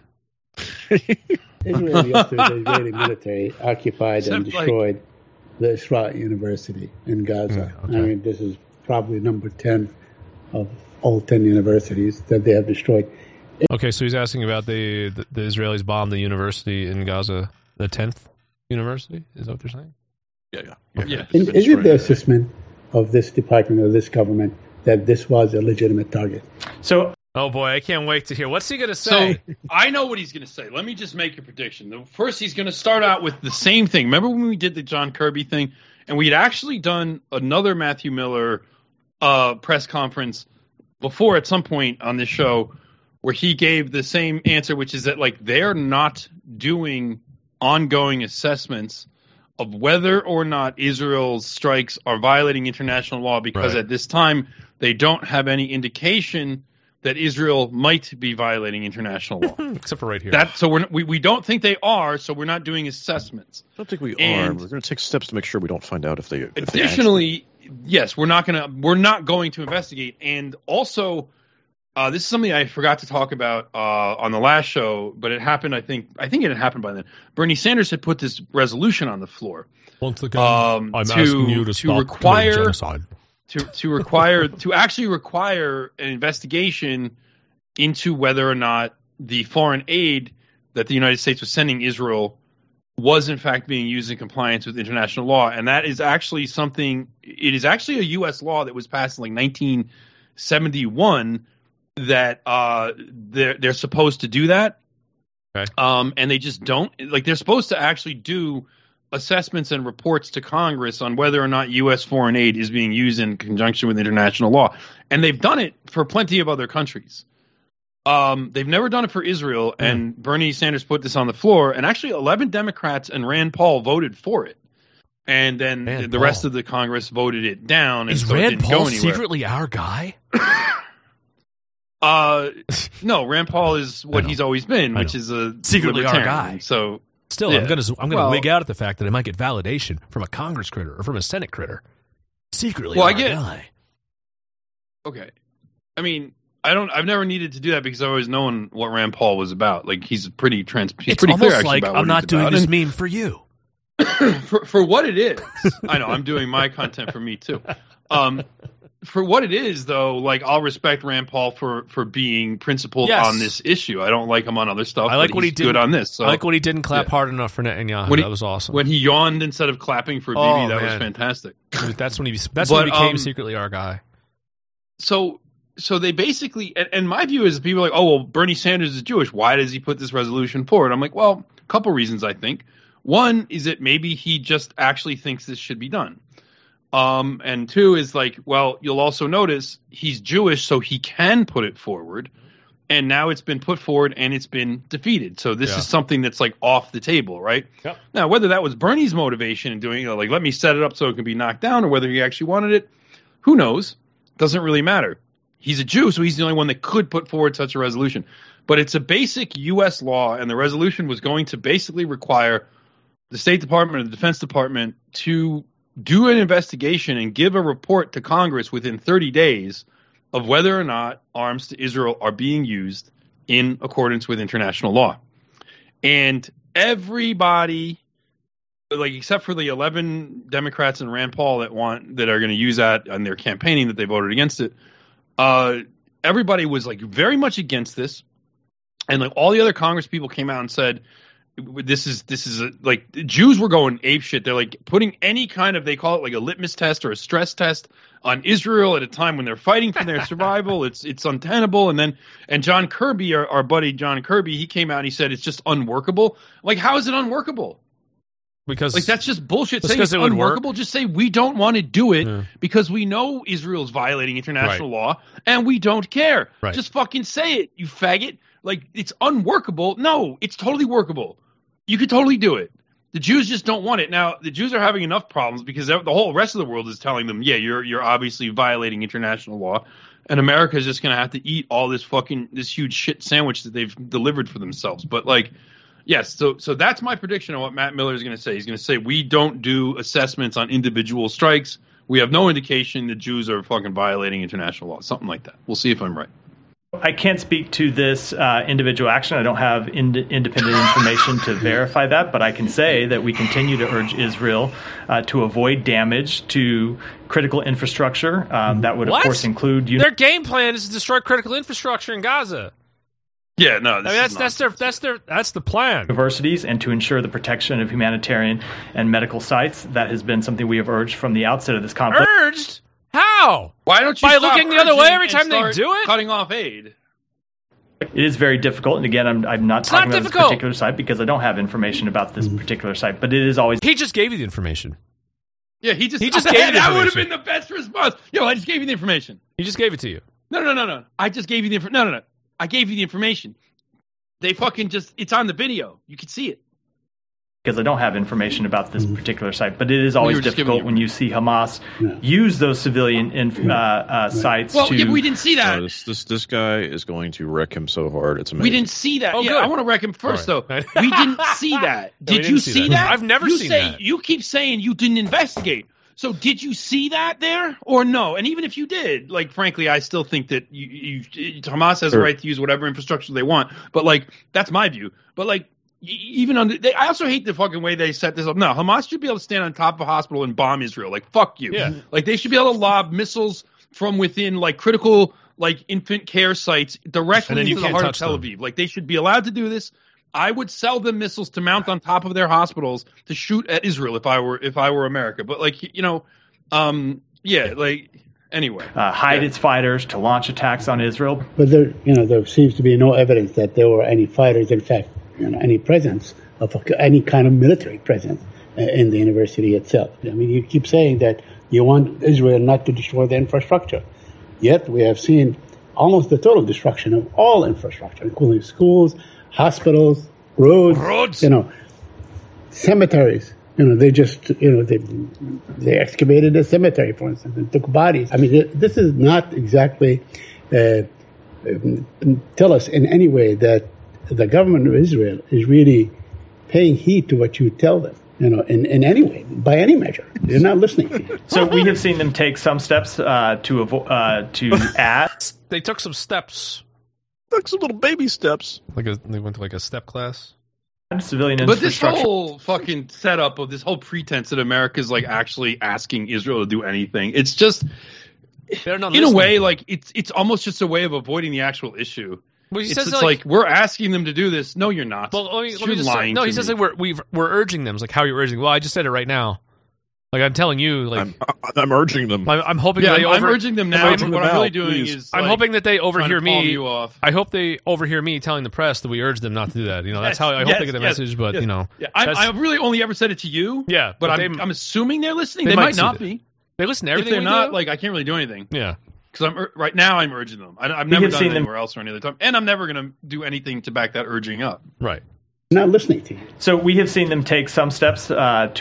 Israel, yesterday, the Israeli military occupied and destroyed the Isra University in Gaza. Okay. I mean, this is probably number 10 of all 10 universities that they have destroyed. Okay, so he's asking about the Israelis bombed the university in Gaza, the 10th university? Is that what they're saying? Yeah. And is it the assessment of this department or this government that this was a legitimate target? So, oh boy, I can't wait to hear. What's he going to say? So I know what he's going to say. Let me just make a prediction. First, he's going to start out with the same thing. Remember when we did the John Kirby thing, and we had actually done another Matthew Miller press conference before at some point on this show where he gave the same answer, which is that like they're not doing ongoing assessments of whether or not Israel's strikes are violating international law because at this time they don't have any indication that Israel might be violating international law. Except for right here. So we don't think they are, so we're not doing assessments. I don't think we are. We're going to take steps to make sure we don't find out if they. Additionally, yes, we're not going to investigate. And also, this is something I forgot to talk about on the last show, but it happened. I think it had happened by then. Bernie Sanders had put this resolution on the floor. Once again, I'm asking you to stop committing genocide. To actually require an investigation into whether or not the foreign aid that the United States was sending Israel was in fact being used in compliance with international law. And that is actually it is actually a U.S. law that was passed in like 1971 that they're supposed to do that. Okay. And they just don't. Like they're supposed to actually do assessments and reports to Congress on whether or not U.S. foreign aid is being used in conjunction with international law. And they've done it for plenty of other countries. They've never done it for Israel, and Bernie Sanders put this on the floor, and actually 11 Democrats and Rand Paul voted for it. And then the rest of the Congress voted it down. And is so Rand it didn't Paul go anywhere. secretly our guy? No, Rand Paul is what he's always been, which is a secretly our libertarian. guy. So still, I'm gonna wig out at the fact that I might get validation from a Congress critter or from a Senate critter. Secretly, our guy. Okay, I mean, I've never needed to do that because I've always known what Rand Paul was about. Like he's pretty clear. It's actually almost like about what I'm not he's doing about. this meme for you. for what it is, I know I'm doing my content for me too. For what it is, though, like I'll respect Rand Paul for being principled on this issue. I don't like him on other stuff. I like but what he's he did good on this. So. I like when he didn't clap hard enough for Netanyahu. That was awesome. When he yawned instead of clapping for Bibi, that was fantastic. That's when he became secretly our guy. So they basically, and my view is people are like, oh, well, Bernie Sanders is Jewish. Why does he put this resolution forward? I'm like, well, a couple reasons, I think. One is that maybe he just actually thinks this should be done. And two is like, well, you'll also notice he's Jewish, so he can put it forward. And now it's been put forward and it's been defeated. So this is something that's like off the table, right? Yep. Now, whether that was Bernie's motivation in doing it, like, let me set it up so it can be knocked down, or whether he actually wanted it, who knows? Doesn't really matter. He's a Jew, so he's the only one that could put forward such a resolution. But it's a basic U.S. law, and the resolution was going to basically require the State Department or the Defense Department to do an investigation and give a report to Congress within 30 days of whether or not arms to Israel are being used in accordance with international law. And everybody, like except for the 11 Democrats and Rand Paul that are going to use that on their campaigning that they voted against it, everybody was like very much against this. And like all the other Congress people came out and said, this is like Jews were going apeshit. They're like putting any kind of, they call it like a litmus test or a stress test on Israel at a time when they're fighting for their survival. It's untenable. And John Kirby, our buddy John Kirby, he came out and he said it's just unworkable. Like, how is it unworkable? Because like that's just bullshit. Saying it's unworkable. Just say we don't want to do it because we know Israel's violating international law and we don't care. Right. Just fucking say it, you faggot. Like, it's unworkable. No, it's totally workable. You could totally do it. The Jews just don't want it. Now, the Jews are having enough problems because the whole rest of the world is telling them, yeah, you're obviously violating international law, and America is just going to have to eat all this huge shit sandwich that they've delivered for themselves. But like, yes, so that's my prediction on what Matt Miller is going to say. He's going to say we don't do assessments on individual strikes. We have no indication the Jews are fucking violating international law. Something like that. We'll see if I'm right. I can't speak to this individual action. I don't have independent information to verify that, but I can say that we continue to urge Israel to avoid damage to critical infrastructure. That would, of course, include... Their game plan is to destroy critical infrastructure in Gaza. Yeah, no, that's the plan. Universities and to ensure the protection of humanitarian and medical sites. That has been something we have urged from the outset of this conflict. Urged? How? Why don't you by looking the other way every time they do it? Cutting off aid. It is very difficult, and again, I'm not talking about this particular site because I don't have information about this particular site. But it is always. He just gave you the information. Yeah, he just gave you the information. That would have been the best response. Yo, I just gave you the information. He just gave it to you. No. I just gave you the information. No. I gave you the information. They fucking it's on the video. You can see it. Because I don't have information about this particular site, but it is always difficult when you see Hamas use those civilian sites. Well, yeah, we didn't see that. No, this guy is going to wreck him so hard. It's amazing. We didn't see that. I want to wreck him first, though. We didn't see that. Did you see that? I've never seen that. You keep saying you didn't investigate. So did you see that there or no? And even if you did, like, frankly, I still think that Hamas has a right to use whatever infrastructure they want. But, like, that's my view. But, like, even I also hate the fucking way they set this up. No, Hamas should be able to stand on top of a hospital and bomb Israel. Like, fuck you. Yeah. Like, they should be able to lob missiles from within, like, critical, like, infant care sites directly into the heart of Tel Aviv. Like, they should be allowed to do this. I would sell them missiles to mount on top of their hospitals to shoot at Israel if I were America. But, like, like, anyway. Hide its fighters to launch attacks on Israel. But there seems to be no evidence that there were any fighters, in fact, any presence of any kind of military presence in the university itself. I mean, you keep saying that you want Israel not to destroy the infrastructure. Yet we have seen almost the total destruction of all infrastructure, including schools, hospitals, roads. Cemeteries. They just, they excavated a cemetery, for instance, and took bodies. I mean, this is not exactly tell us in any way that the government of Israel is really paying heed to what you tell them. in any way, by any measure. They're not listening to you. So we have seen them take some steps to add. They took some steps. Took some little baby steps. They went to like a step class. Civilian But this infrastructure. whole fucking setup of this whole pretense that America's like actually asking Israel to do anything, it's just They're not in a listening. way like it's almost just a way of avoiding the actual issue. Well, he It's says just like we're asking them to do this. No, you're not. Well, let me You're just lying no. to He says me. like we're urging them. It's like how you're urging. Well, I just said it right now. Like I'm telling you, like I'm urging them. I'm hoping Yeah, they I'm urging them now. urging What them I'm really out, doing please. is I'm like, hoping that they trying overhear to palm me. you off. I hope they overhear me telling the press that we urge them not to do that. You know, that's how I hope Yes, they get the yes, message. But yes. you know, Yeah, I've really only ever said it to you. Yeah, but but I'm assuming they're listening. they They might might see not that. be. they listen to If everything. they're we not, do. like I can't really do anything. Yeah, Because right now I'm urging them. I've We never have done seen it them- anywhere else or any other time, and I'm never going to do anything to back that urging up. right. They're not listening to you. So we have seen them take some steps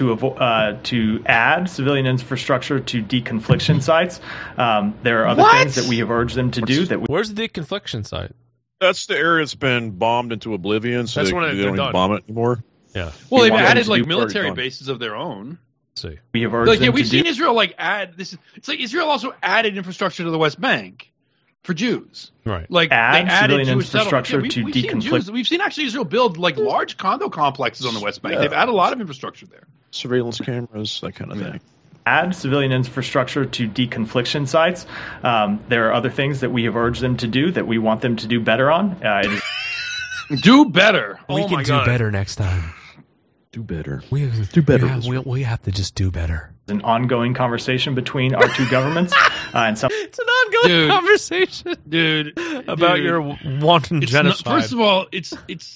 to add civilian infrastructure to deconfliction sites. There are other things that we have urged them to do that we Where's the deconfliction site? That's the area that's been bombed into oblivion, so That's they when don't they're even done. bomb it anymore. Yeah, Well, they've want them added to like do military part of it. bases of their own. let's see. we have urged Like, yeah, them we've to seen do. Israel like add this. It's like Israel also added infrastructure to the West Bank for Jews. Right. Like Add they added civilian Jewish settlements. infrastructure Yeah, to we've seen deconflict. Jews. We've seen actually Israel build like large condo complexes on the West Bank. Yeah. They've added a lot of infrastructure there. Surveillance cameras, that kind of thing. Add civilian infrastructure to deconfliction sites. There are other things that we have urged them to do that we want them to do better on. It is Do better. We Oh can my do God. better next time. Do better. Do better, We have to just do better. an ongoing conversation between our two governments, and some It's an ongoing Dude. conversation Dude, about dude. your wanton It's not- genocide. first of all, it's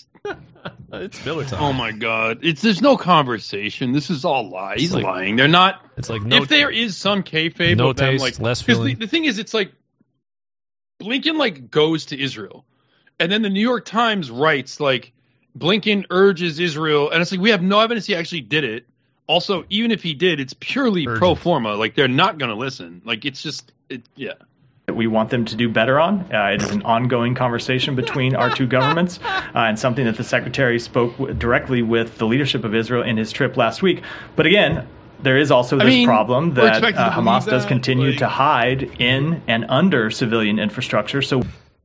it's Miller time. oh my God. There's no conversation. This is all lies. He's like- lying. They're not. It's like no. If there is some kayfabe No of them, taste, like less 'cause feeling. the thing is, it's like Blinken like goes to Israel, and then the New York Times writes like Blinken urges Israel, and it's like we have no evidence he actually did it. Also, even if he did, it's purely Urgent. pro forma. Like they're not going to listen. Like it's just yeah. that we want them to do better on. It is an ongoing conversation between our two governments, and something that the Secretary spoke directly with the leadership of Israel in his trip last week. But again, there is also this problem we're that expected to Hamas believe does that, continue like- to hide in and under civilian infrastructure. So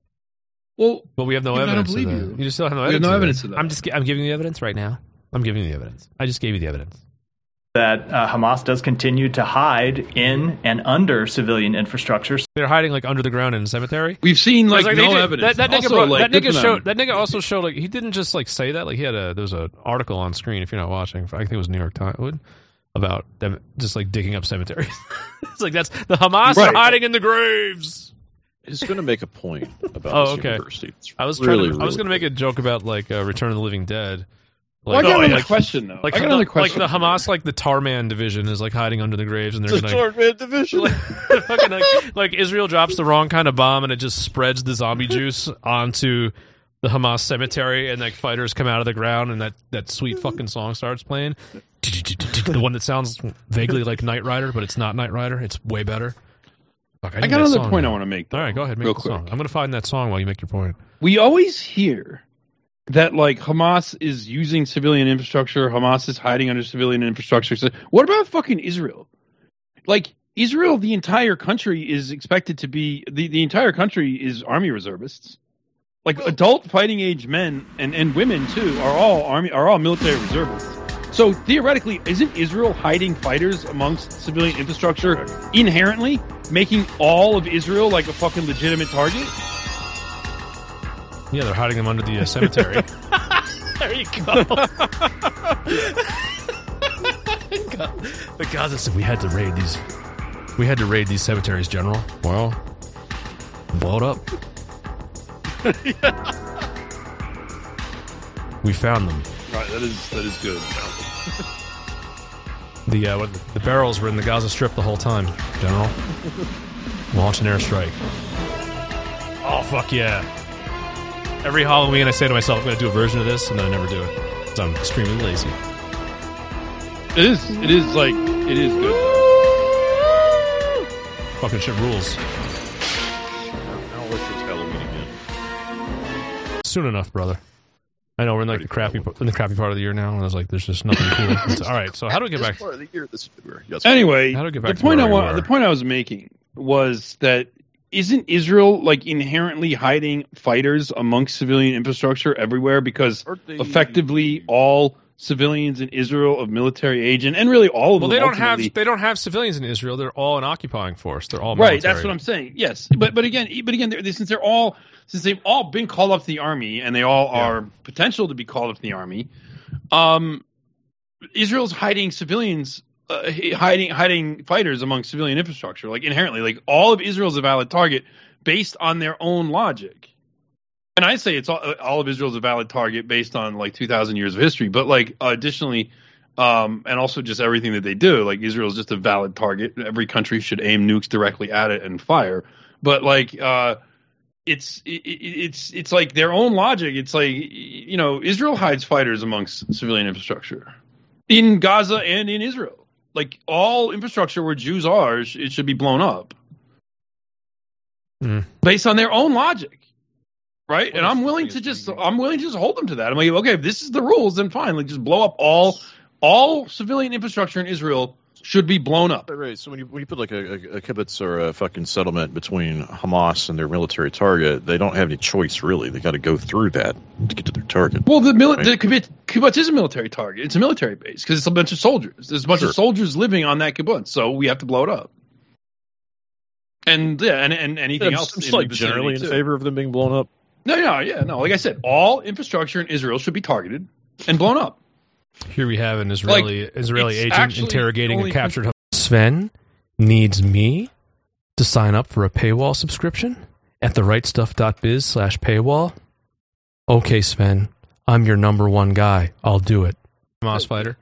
Well, But we have no I don't evidence. believe of that. you. You still have no We have evidence. no of evidence that. of that. I'm giving you the evidence right now. I'm giving you the evidence. I just gave you the evidence. that Hamas does continue to hide in and under civilian infrastructure. They're hiding like under the ground in a cemetery. we've seen like, It's like, they no did- evidence. That nigga, Also, brought, like, that good nigga for showed. them. That nigga also showed like he didn't just like say that. Like there was an article on screen if you're not watching. I think it was New York Times about them just like digging up cemeteries. It's like that's the Hamas Right. are hiding in the graves. He's going to make a point about Oh, this okay. university. It's I was really, I was going to make a joke about like Return of the Living Dead. Well, I Like, got another like, question though. like, I got the, another question. like the Hamas, like the Tarman division is like hiding under the graves, and they're It's a gonna Tarman division. fucking, like Israel drops the wrong kind of bomb and it just spreads the zombie juice onto the Hamas cemetery, and like fighters come out of the ground, and that sweet fucking song starts playing. The one that sounds vaguely like Knight Rider, but it's not Knight Rider. It's way better. Fuck, I need got that another song point now. I want to make. Though, All right, go ahead, make real the quick. song. I'm gonna find that song while you make your point. We always hear that like Hamas is using civilian infrastructure, Hamas is hiding under civilian infrastructure. So what about fucking Israel? Like Israel, the entire country is expected to be the entire country is army reservists. Like adult fighting age men and women too are all military reservists. So theoretically, isn't Israel hiding fighters amongst civilian infrastructure inherently making all of Israel like a fucking legitimate target? Yeah, they're hiding them under the cemetery. There you go. The Gaza said we had to raid these. We had to raid these cemeteries, General. Well, blow it up. We found them. Right, that is good. The barrels were in the Gaza Strip the whole time, General. Launch an airstrike. Oh fuck yeah! Every Halloween, I say to myself, I'm going to do a version of this, and then I never do it. Because I'm extremely lazy. It is good. Fucking shit rules. Now let's just Halloween again. Soon enough, brother. I know we're in like the crappy part of the year now, and I was like, "There's just nothing cool." All right, so how do we get back? Part of the year, this February. Yes. Anyway, How do we get back the to where we were? point I was making was that isn't Israel like inherently hiding fighters amongst civilian infrastructure everywhere because effectively all civilians in Israel of military age and really all of them. Well, ultimately- they don't have civilians in Israel. They're all an occupying force. They're all right. military. That's what I'm saying. Yes, but again, since they've all been called up to the army and they all are potential to be called up to the army, Israel's hiding civilians, hiding fighters among civilian infrastructure, like inherently, like all of Israel's a valid target based on their own logic. And I say it's all of Israel's a valid target based on like 2,000 years of history, but like additionally, and also just everything that they do, like Israel is just a valid target. Every country should aim nukes directly at it and fire. But like, it's like their own logic. It's like, you know, Israel hides fighters amongst civilian infrastructure in Gaza and in Israel. Like all infrastructure where Jews are, it should be blown up based on their own logic. Right. And I'm willing to just hold them to that. I'm like, okay, if this is the rules, then fine. Like just blow up all civilian infrastructure in Israel should be blown up. Right. So when you put like a kibbutz or a fucking settlement between Hamas and their military target, they don't have any choice really. They got to go through that to get to their target. Well, the kibbutz is a military target. It's a military base because it's a bunch of soldiers. There's a bunch of soldiers living on that kibbutz, so we have to blow it up. And and anything else. I'm just like generally in favor of them being blown up. No. Like I said, all infrastructure in Israel should be targeted and blown up. Here we have an Israeli agent interrogating a captured Hamas. Sven needs me to sign up for a paywall subscription at therightstuff.biz/paywall. Okay, Sven, I'm your number one guy. I'll do it. Hamas fighter.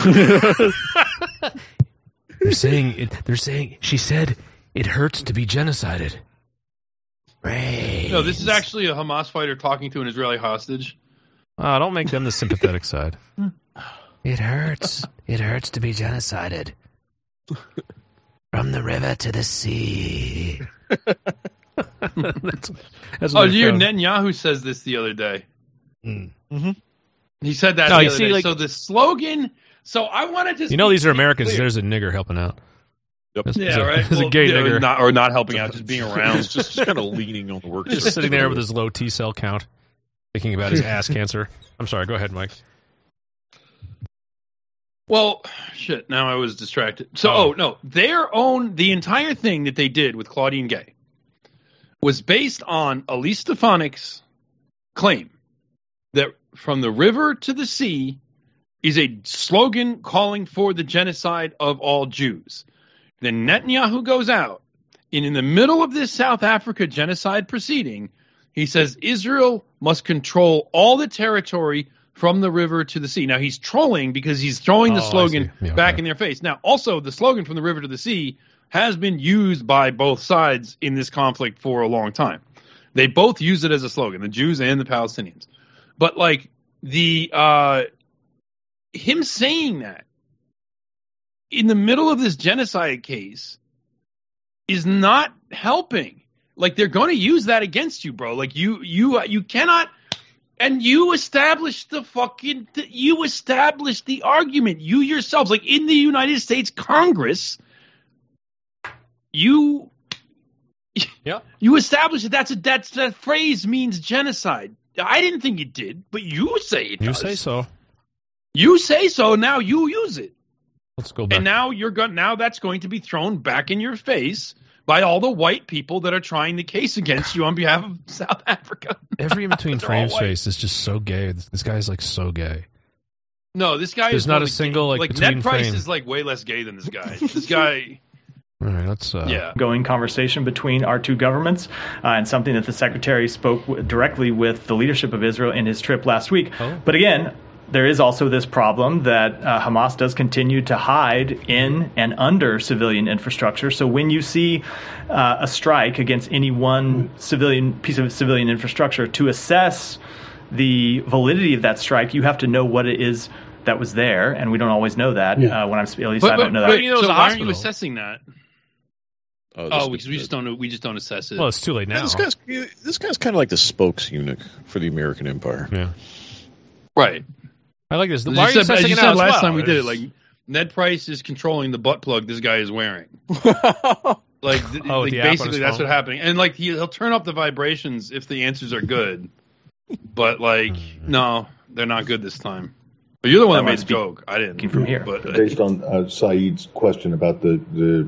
They're saying she said it hurts to be genocided. Right. No, this is actually a Hamas fighter talking to an Israeli hostage. Don't make them the sympathetic side. It hurts. It hurts to be genocided. From the river to the sea. That's Netanyahu says this the other day. Mm-hmm. He said that the other day. Like, so the slogan... So I wanted to... You know these are Americans. Clear. There's a nigger helping out. Yep. Right. There's a gay nigger. Not helping out, just being around. just kind of leaning on the work. Just sitting there with his low T-cell count, thinking about his ass cancer. I'm sorry, go ahead, Mike. Well, shit, now I was distracted. So, the entire thing that they did with Claudine Gay was based on Elise Stefanik's claim that from the river to the sea is a slogan calling for the genocide of all Jews. Then Netanyahu goes out, and in the middle of this South Africa genocide proceeding, he says Israel must control all the territory from the river to the sea. Now, he's trolling because he's throwing the slogan back in their face. Now, also, the slogan from the river to the sea has been used by both sides in this conflict for a long time. They both use it as a slogan, the Jews and the Palestinians. But, like, him saying that in the middle of this genocide case is not helping. Like, they're going to use that against you, bro. Like, you cannot, and you established the argument, you yourselves, like in the United States Congress, you established that phrase means genocide. I didn't think it did, but you say it does. You say so. You say so. Now you use it. Let's go back. And now that's going to be thrown back in your face by all the white people that are trying the case against you on behalf of South Africa. Every in-between frames face is just so gay. This guy's like so gay. No, this guy There's is not a single like Ned Price frame. is like way less gay than this guy. This guy. All right, let's going conversation between our two governments, and something that the secretary spoke directly with the leadership of Israel in his trip last week. But again, there is also this problem that Hamas does continue to hide in and under civilian infrastructure. So when you see a strike against any one piece of civilian infrastructure, to assess the validity of that strike, you have to know what it is that was there, and we don't always know that. I don't know that. So why aren't you assessing that? Because we just don't know. We just don't assess it. Well, it's too late now. This guy's kind of like the spokes eunuch for the American Empire. Yeah. Right. I like this. As Why are you as testing you it said out as last well? time we did it, like Ned Price is controlling the butt plug this guy is wearing. Like, like the app on basically his that's phone. what's happening. And like he'll turn up the vibrations if the answers are good. But like, no, they're not good this time. But you're the one that made the joke. I didn't. From here. But Based on Saeed's question about the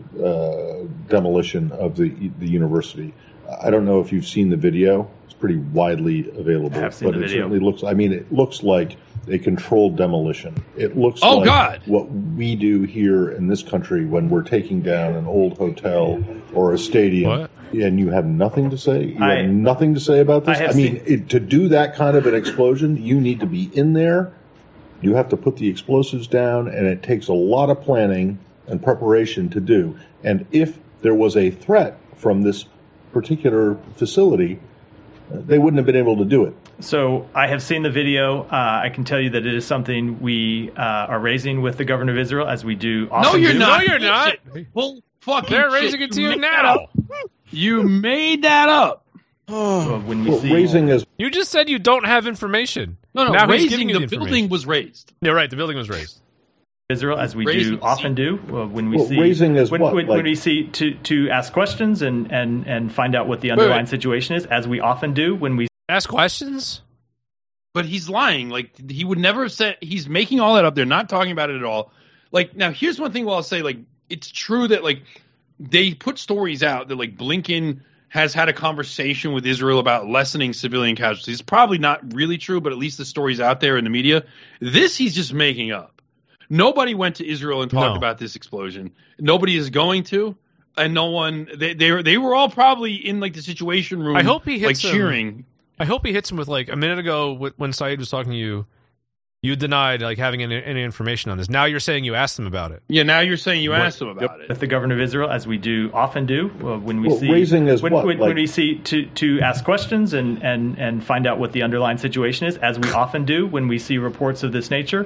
demolition of the university, I don't know if you've seen the video. It's pretty widely available, I have seen but the it video. certainly looks. I mean, it looks like a controlled demolition. It looks Oh, like God. what we do here in this country when we're taking down an old hotel or a stadium. What? And you have nothing to say? You I- have nothing to say about this? I have To do that kind of an explosion, you need to be in there. You have to put the explosives down, and it takes a lot of planning and preparation to do. And if there was a threat from this particular facility, they wouldn't have been able to do it. So I have seen the video. I can tell you that it is something we are raising with the governor of Israel, as we do often. no, you're do. not. No, you're not. Bull fucking They're shit. raising it to You you made that up. now. You made that up. When we Well, see raising as You just said you don't have information. No, Now he's raising giving you the the information. building was raised. Yeah, right. The building was raised. Israel, as we Raising do the often do, when we Well, see raising as when, what? when, Like- when we see to ask questions and find out what the underlying situation is, as we often do when we Ask questions. But he's lying. Like, he would never have said. He's making all that up. They're not talking about it at all. Like, now here's one thing. I'll say, like, it's true that like they put stories out that like Blinken has had a conversation with Israel about lessening civilian casualties. It's probably not really true, but at least the story's out there in the media. This he's just making up. Nobody went to Israel and talked No. about this explosion. Nobody is going to, and no one. They were all probably in like the Situation Room. I hope he like hits him. cheering. I hope he hits him with like a minute ago when Saeed was talking to you. You denied like having any information on this. Now you're saying you asked him about it. Yeah, now you're saying you asked him about it. with the governor of Israel, as we do often do when we Well, see raising as when, what? when, Like- when we see to ask questions and find out what the underlying situation is, as we often do when we see reports of this nature.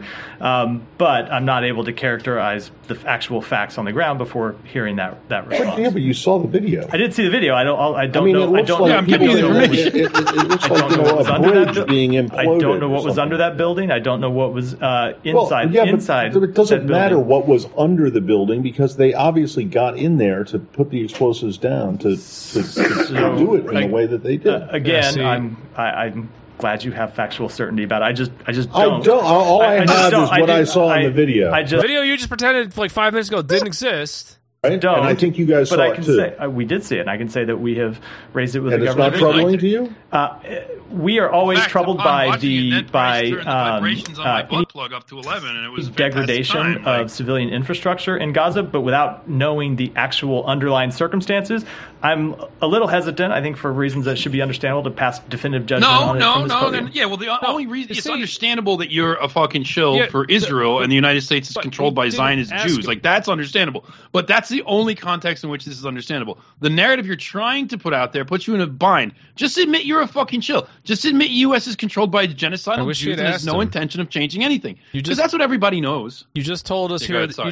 But I'm not able to characterize the actual facts on the ground before hearing that response. yeah, but you saw the video. I did see the video. I don't mean, know. it looks I don't like know. I'm giving you the I don't know what was- information. It looks I like don't know what was a under that bridge bu- being imploded. I don't know or what was something. under that building. I don't know what was inside. Well, yeah, inside. but it doesn't that matter building. what was under the building because they obviously got in there to put the explosives down to do it in the way that they did. Again, see- I'm glad you have factual certainty about it. I just I don't. don't. All I just have don't. is what I did- saw in the video. I The just video you just pretended like 5 minutes ago didn't exist. right? don't. And I think you guys but saw I it can too. say we did see it, and I can say that we have raised it with And the it's not government. troubling to you? We are always Fact, troubled upon by watching it, Ned Price turned the vibrations on my any butt plug up to 11, and it was a fantastic degradation time. Like, of civilian infrastructure in Gaza, but without knowing the actual underlying circumstances. I'm a little hesitant, I think, for reasons that should be understandable, to pass definitive judgment on it from this podium. Yeah, well, the only reason it's see- understandable that you're a fucking shill Yeah, for Israel and the United States is but controlled he by didn't Zionist ask Jews. him. Like, that's understandable. But that's the only context in which this is understandable. The narrative you're trying to put out there puts you in a bind. Just admit you're a fucking shill. Just admit U.S. is controlled by I genocidal wish Jews you'd and has asked no him. intention of changing anything. You Because just- that's what everybody knows. You just told us Yeah, go here. ahead, sorry.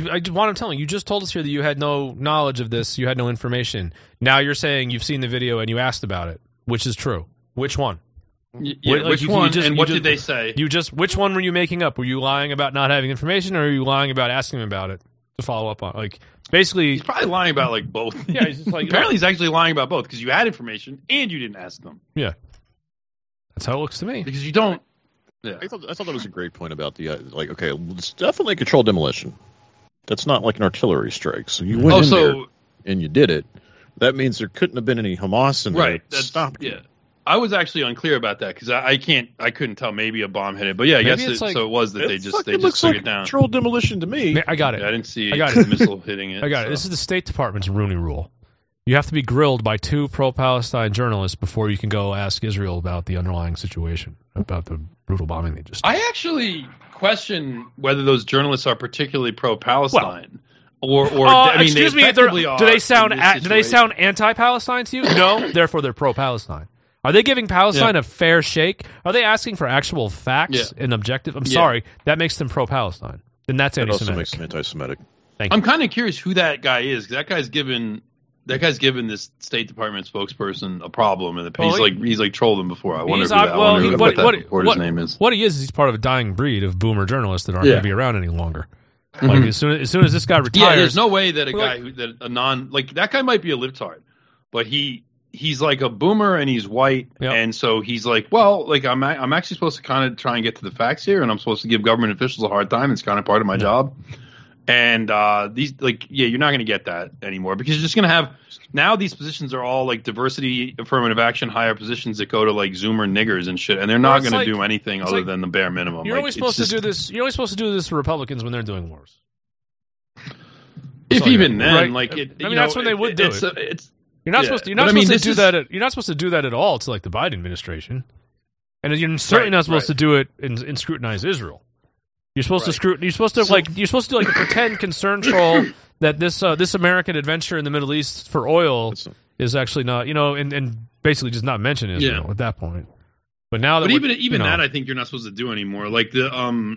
You just told us here that you had no knowledge of this. You had no information. Now you're saying you've seen the video and you asked about it, which is true. Which one? Yeah, Like, which you one, just- and you what just- did they say? Which one were you making up? Were you lying about not having information, or are you lying about asking him about it to follow up on? Like, basically, He's probably lying about, like, both. yeah, he's just like, Apparently he's actually lying about both, because you had information and you didn't ask them. yeah. That's how it looks to me. Because you don't... Yeah. I thought that was a great point about the okay, it's definitely controlled demolition. That's not like an artillery strike. So you went in there and you did it. That means there couldn't have been any Hamas in there to stop you. Yeah, I was actually unclear about that because I couldn't tell. Maybe a bomb hit it, but yeah, I Maybe guess it's like- so. It was that they just looks took like it down. controlled demolition to me. I got it. Yeah, I didn't see I got the it. missile hitting it. I got it. so. This is the State Department's Rooney Rule. You have to be grilled by 2 pro-Palestine journalists before you can go ask Israel about the underlying situation, about the brutal bombing they just did. I actually question whether those journalists are particularly pro-Palestine. Or I mean, excuse me, effectively are do they sound in this do they situation. sound anti-Palestine to you? No, therefore they're pro-Palestine. Are they giving Palestine a fair shake? Are they asking for actual facts and objective? I'm sorry, that makes them pro-Palestine. Then that's It also anti-Semitic. makes them anti-Semitic. Thank you. I'm kind of curious who that guy is, because that guy's given That guy's given this State Department spokesperson a problem, and he's like trolled him before. I wonder what that reporter's name is. What he is he's part of a dying breed of boomer journalists that aren't going to be around any longer. Like as soon as this guy retires, there's no way that that guy might be a libtard, but he's like a boomer and he's white, and so he's like, well, like I'm actually supposed to kind of try and get to the facts here, and I'm supposed to give government officials a hard time. It's kind of part of my job. And you're not going to get that anymore because you're just going to have now these positions are all like diversity, affirmative action, higher positions that go to like Zoomer niggers and shit, and they're not going to do anything other than the bare minimum. You're only supposed to do this. You're only supposed to do this for Republicans when they're doing wars. If even then, that's when they would do it. You're not supposed to. You're not supposed to do that. You're not supposed to do that at all to like the Biden administration, and you're certainly not supposed to do it and scrutinize Israel. You're supposed to scrutinize. You're supposed to do like a pretend concern troll that this American adventure in the Middle East for oil is actually not, and basically just not mention Israel at that point. But now, that even that, I think you're not supposed to do anymore. Like that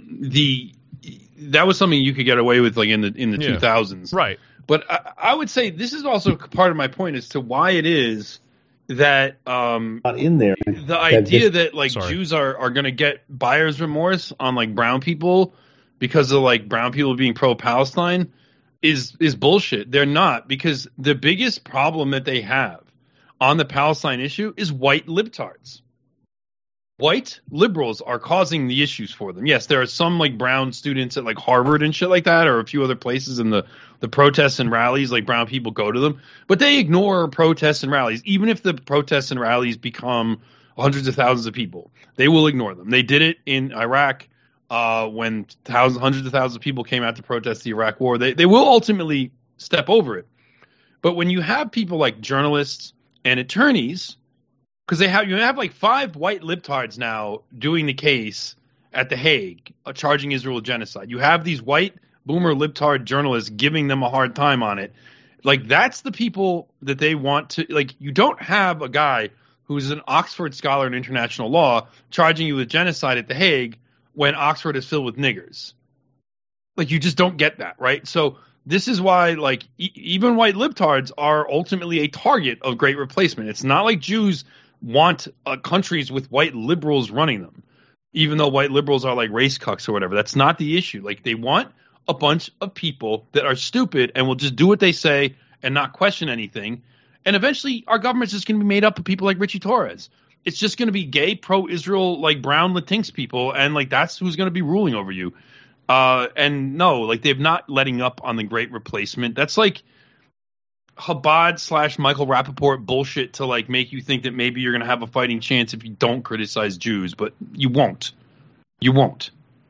was something you could get away with, like in the 2000s, right? But I would say this is also part of my point as to why it is that not in there. The idea that like Jews are going to get buyer's remorse on like brown people because of like brown people being pro-Palestine is bullshit. They're not, because the biggest problem that they have on the Palestine issue is white libtards. White liberals are causing the issues for them. Yes, there are some like brown students at like Harvard and shit like that, or a few other places in the protests and rallies, like brown people go to them, but they ignore protests and rallies. Even if the protests and rallies become hundreds of thousands of people, they will ignore them. They did it in Iraq when hundreds of thousands of people came out to protest the Iraq war. They will ultimately step over it. But when you have people like journalists and attorneys, because you have like 5 white libtards now doing the case at The Hague, charging Israel with genocide. You have these white boomer libtard journalists giving them a hard time on it. Like, that's the people that they want to, like, you don't have a guy who's an Oxford scholar in international law charging you with genocide at The Hague when Oxford is filled with niggers. Like, you just don't get that, right? So this is why, like, even white libtards are ultimately a target of great replacement. It's not like Jews want countries with white liberals running them, even though white liberals are like race cucks or whatever. That's not the issue. Like, they want a bunch of people that are stupid and will just do what they say and not question anything. And eventually our government's just going to be made up of people like Richie Torres. It's just going to be gay, pro-Israel, like brown Latinx people. And like, that's who's going to be ruling over you. And no, like, they're not letting up on the great replacement. That's like Chabad / Michael Rappaport bullshit to like make you think that maybe you're going to have a fighting chance if you don't criticize Jews, but you won't. You won't.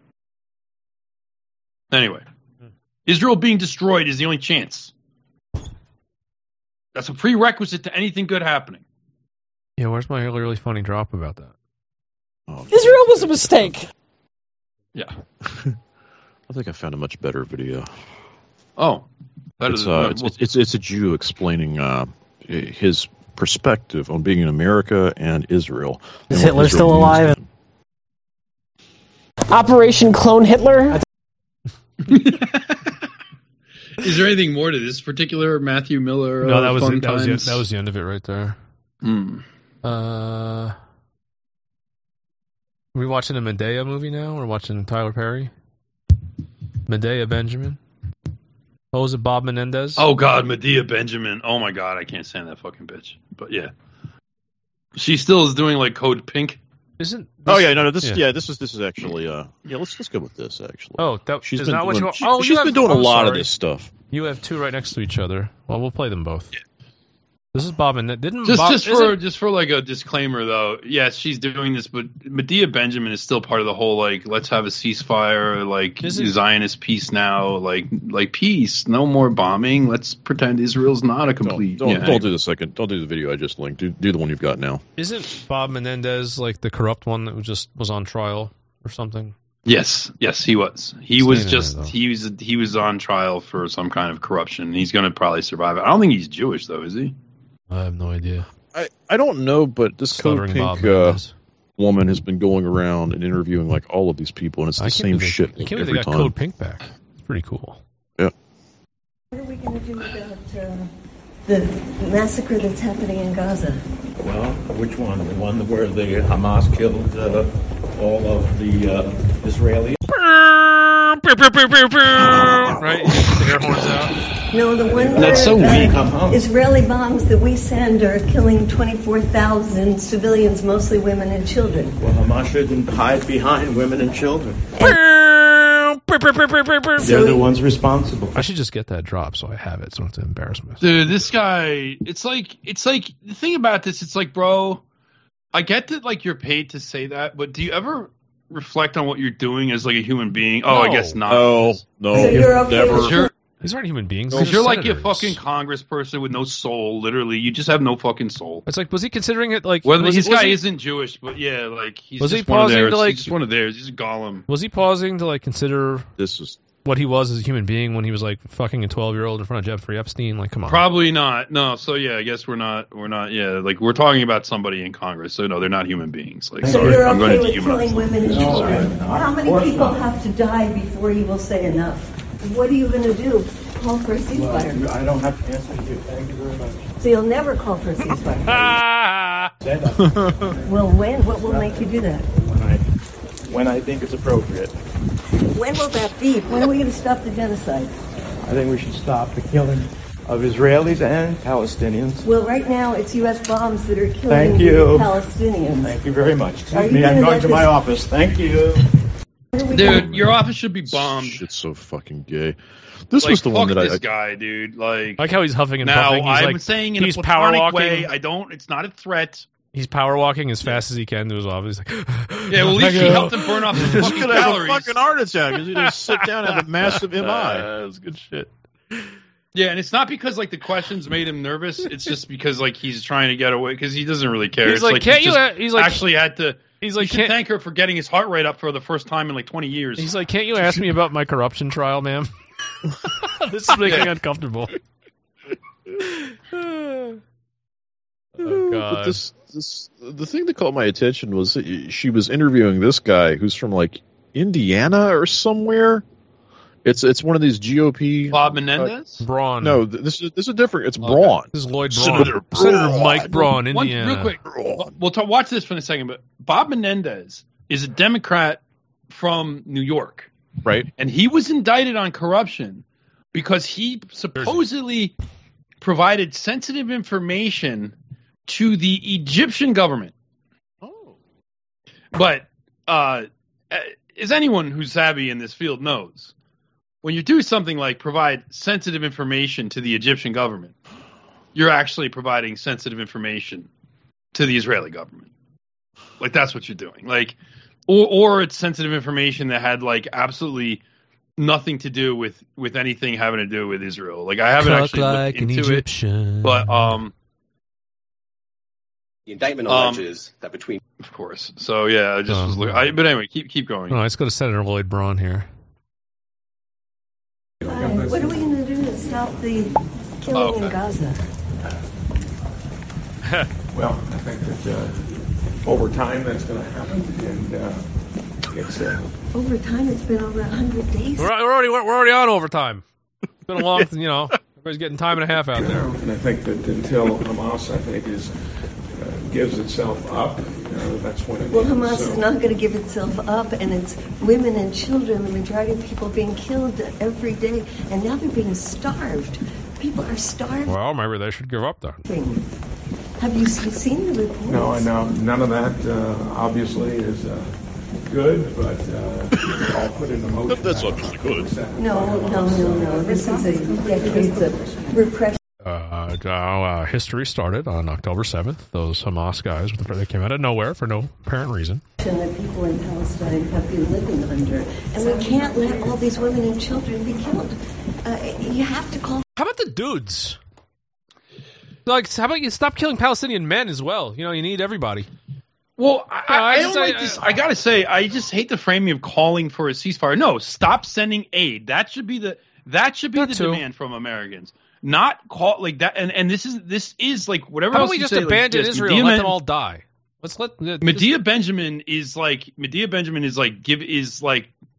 Anyway, Israel being destroyed is the only chance. That's a prerequisite to anything good happening. Yeah, where's my really funny drop about that? Israel was a mistake. Yeah. I think I found a much better video. Oh. It's a Jew explaining his perspective on being in America and Israel. Is Hitler still alive? Operation Clone Hitler? Is there anything more to this particular Matthew Miller? No, that was the end of it right there. Are we watching a Medea movie now? We're watching Tyler Perry? Medea Benjamin? What was it, Bob Menendez? Oh, God, Medea Benjamin. Oh, my God, I can't stand that fucking bitch. But, yeah. She still is doing, like, Code Pink. Isn't this, this is actually let's go with this actually. Oh, she's been doing, she's been doing a lot of this stuff. You have 2 right next to each other. Well, we'll play them both. Yeah. This is Bob and just for like a disclaimer though. Yes, she's doing this, but Medea Benjamin is still part of the whole like let's have a ceasefire, like Zionist peace now, like peace, no more bombing. Let's pretend Israel's not a complete. Don't do the second. Don't do the video I just linked. Do the one you've got now. Isn't Bob Menendez like the corrupt one that was on trial or something? Yes, he was. He was on trial for some kind of corruption. He's going to probably survive it. I don't think he's Jewish though, is he? I have no idea. I don't know, but this Code Pink woman has been going around and interviewing like all of these people, and it's the same shit every time. I can't believe they got Code Pink back. It's pretty cool. Yeah. What are we going to do about The massacre that's happening in Gaza. Well, which one? The one where the Hamas killed all of the Israelis? Right? The air horns out. No, the one That's so weak. Israeli bombs that we send are killing 24,000 civilians, mostly women and children. Well, Hamas shouldn't hide behind women and children. They're the ones responsible. I should just get that drop so I have it, so I don't have to embarrass myself. Dude, this guy, it's like the thing about this, it's like, bro, I get that like you're paid to say that, but do you ever reflect on what you're doing as like a human being? Oh, I guess not. No. So you're okay Never. These aren't human beings. Because you're like a fucking congressperson with no soul, literally. You just have no fucking soul. It's like, was he considering it like... Well, this guy isn't Jewish, but yeah, like, he's just one of theirs. He's just one of theirs. He's a golem. Was he pausing to like consider what he was as a human being when he was like fucking a 12-year-old in front of Jeffrey Epstein? Like, come on. Probably not. No, so yeah, I guess we're not, yeah, like, we're talking about somebody in Congress, so no, they're not human beings. Like, so sorry, you're I'm okay going to with dehumanize killing women and children? How many people have to die before you will say enough? What are you going to do? Call for a ceasefire? Well, I don't have to answer you. Thank you very much. So you'll never call for a ceasefire? Well, when? What will make you do that? When I think it's appropriate. When will that be? When are we going to stop the genocide? I think we should stop the killing of Israelis and Palestinians. Well, right now it's U.S. bombs that are killing Thank you. Palestinians. Thank you very much. Excuse me, I'm going to my office. Thank you. Dude, your office should be bombed. Shit's so fucking gay. This like, was the one that this guy, dude. Like how he's huffing and now, puffing. He's I'm like, saying in he's a platonic power way. walking. It's not a threat. He's power walking as fast as he can to his office. He's like, yeah, well, at least he helped him burn off his fucking gonna have calories. a fucking heart attack because he just sit down and have a massive MI. That's good shit. Yeah, and it's not because like the questions made him nervous. It's just because like he's trying to get away because he doesn't really care. He's it's like, can't he's you? just He's like, actually had to. He's like, you should thank her for getting his heart rate up for the first time in like 20 years. He's like, can't you ask me about my corruption trial, ma'am? This is making me uncomfortable. Oh, God. But the thing that caught my attention was that she was interviewing this guy who's from like Indiana or somewhere. It's one of these GOP. Bob Menendez? Braun. No, this is different. It's Braun. This is Lloyd Braun. Senator Mike Braun, Indiana. Real quick, we'll watch this for a second. But Bob Menendez is a Democrat from New York, right? And he was indicted on corruption because he supposedly provided sensitive information to the Egyptian government. Oh, but as anyone who's savvy in this field knows, when you do something like provide sensitive information to the Egyptian government, you're actually providing sensitive information to the Israeli government. Like, that's what you're doing. Like, or it's sensitive information that had like absolutely nothing to do with anything having to do with Israel. Like, I haven't actually looked into it, but the indictment alleges that between, of course. So yeah, I just was looking. But anyway, keep going. No, let's go to Senator Lloyd Braun here. What are we going to do to stop the killing in Gaza? Well, I think that over time that's going to happen, and it's over time. It's been over 100 days. We're already on overtime. It's been a long, everybody's getting time and a half out there. And I think that until Hamas, gives itself up, that's when it. Well, Hamas is not going to give itself up, and it's women and children. The majority of people being killed every day, and now they're being starved. People are starved. Well, maybe they should give up then. Have you seen the reports? No, none of that obviously is good, but all put into motion. That's obviously good. No. This is a decades of repression. History started on October 7th. Those Hamas guys, they came out of nowhere for no apparent reason. That people in Palestine have been living under. And we can't let all these women and children be killed. You have to call. How about the dudes? Like, how about you stop killing Palestinian men as well? You need everybody. Well, I don't like this. I gotta say, I just hate the framing of calling for a ceasefire. No, stop sending aid. That should be the demand from Americans. Not call like that, and this is like whatever. How else about we you just say, abandon like, Israel and let them all die? Let's let Medea Benjamin is like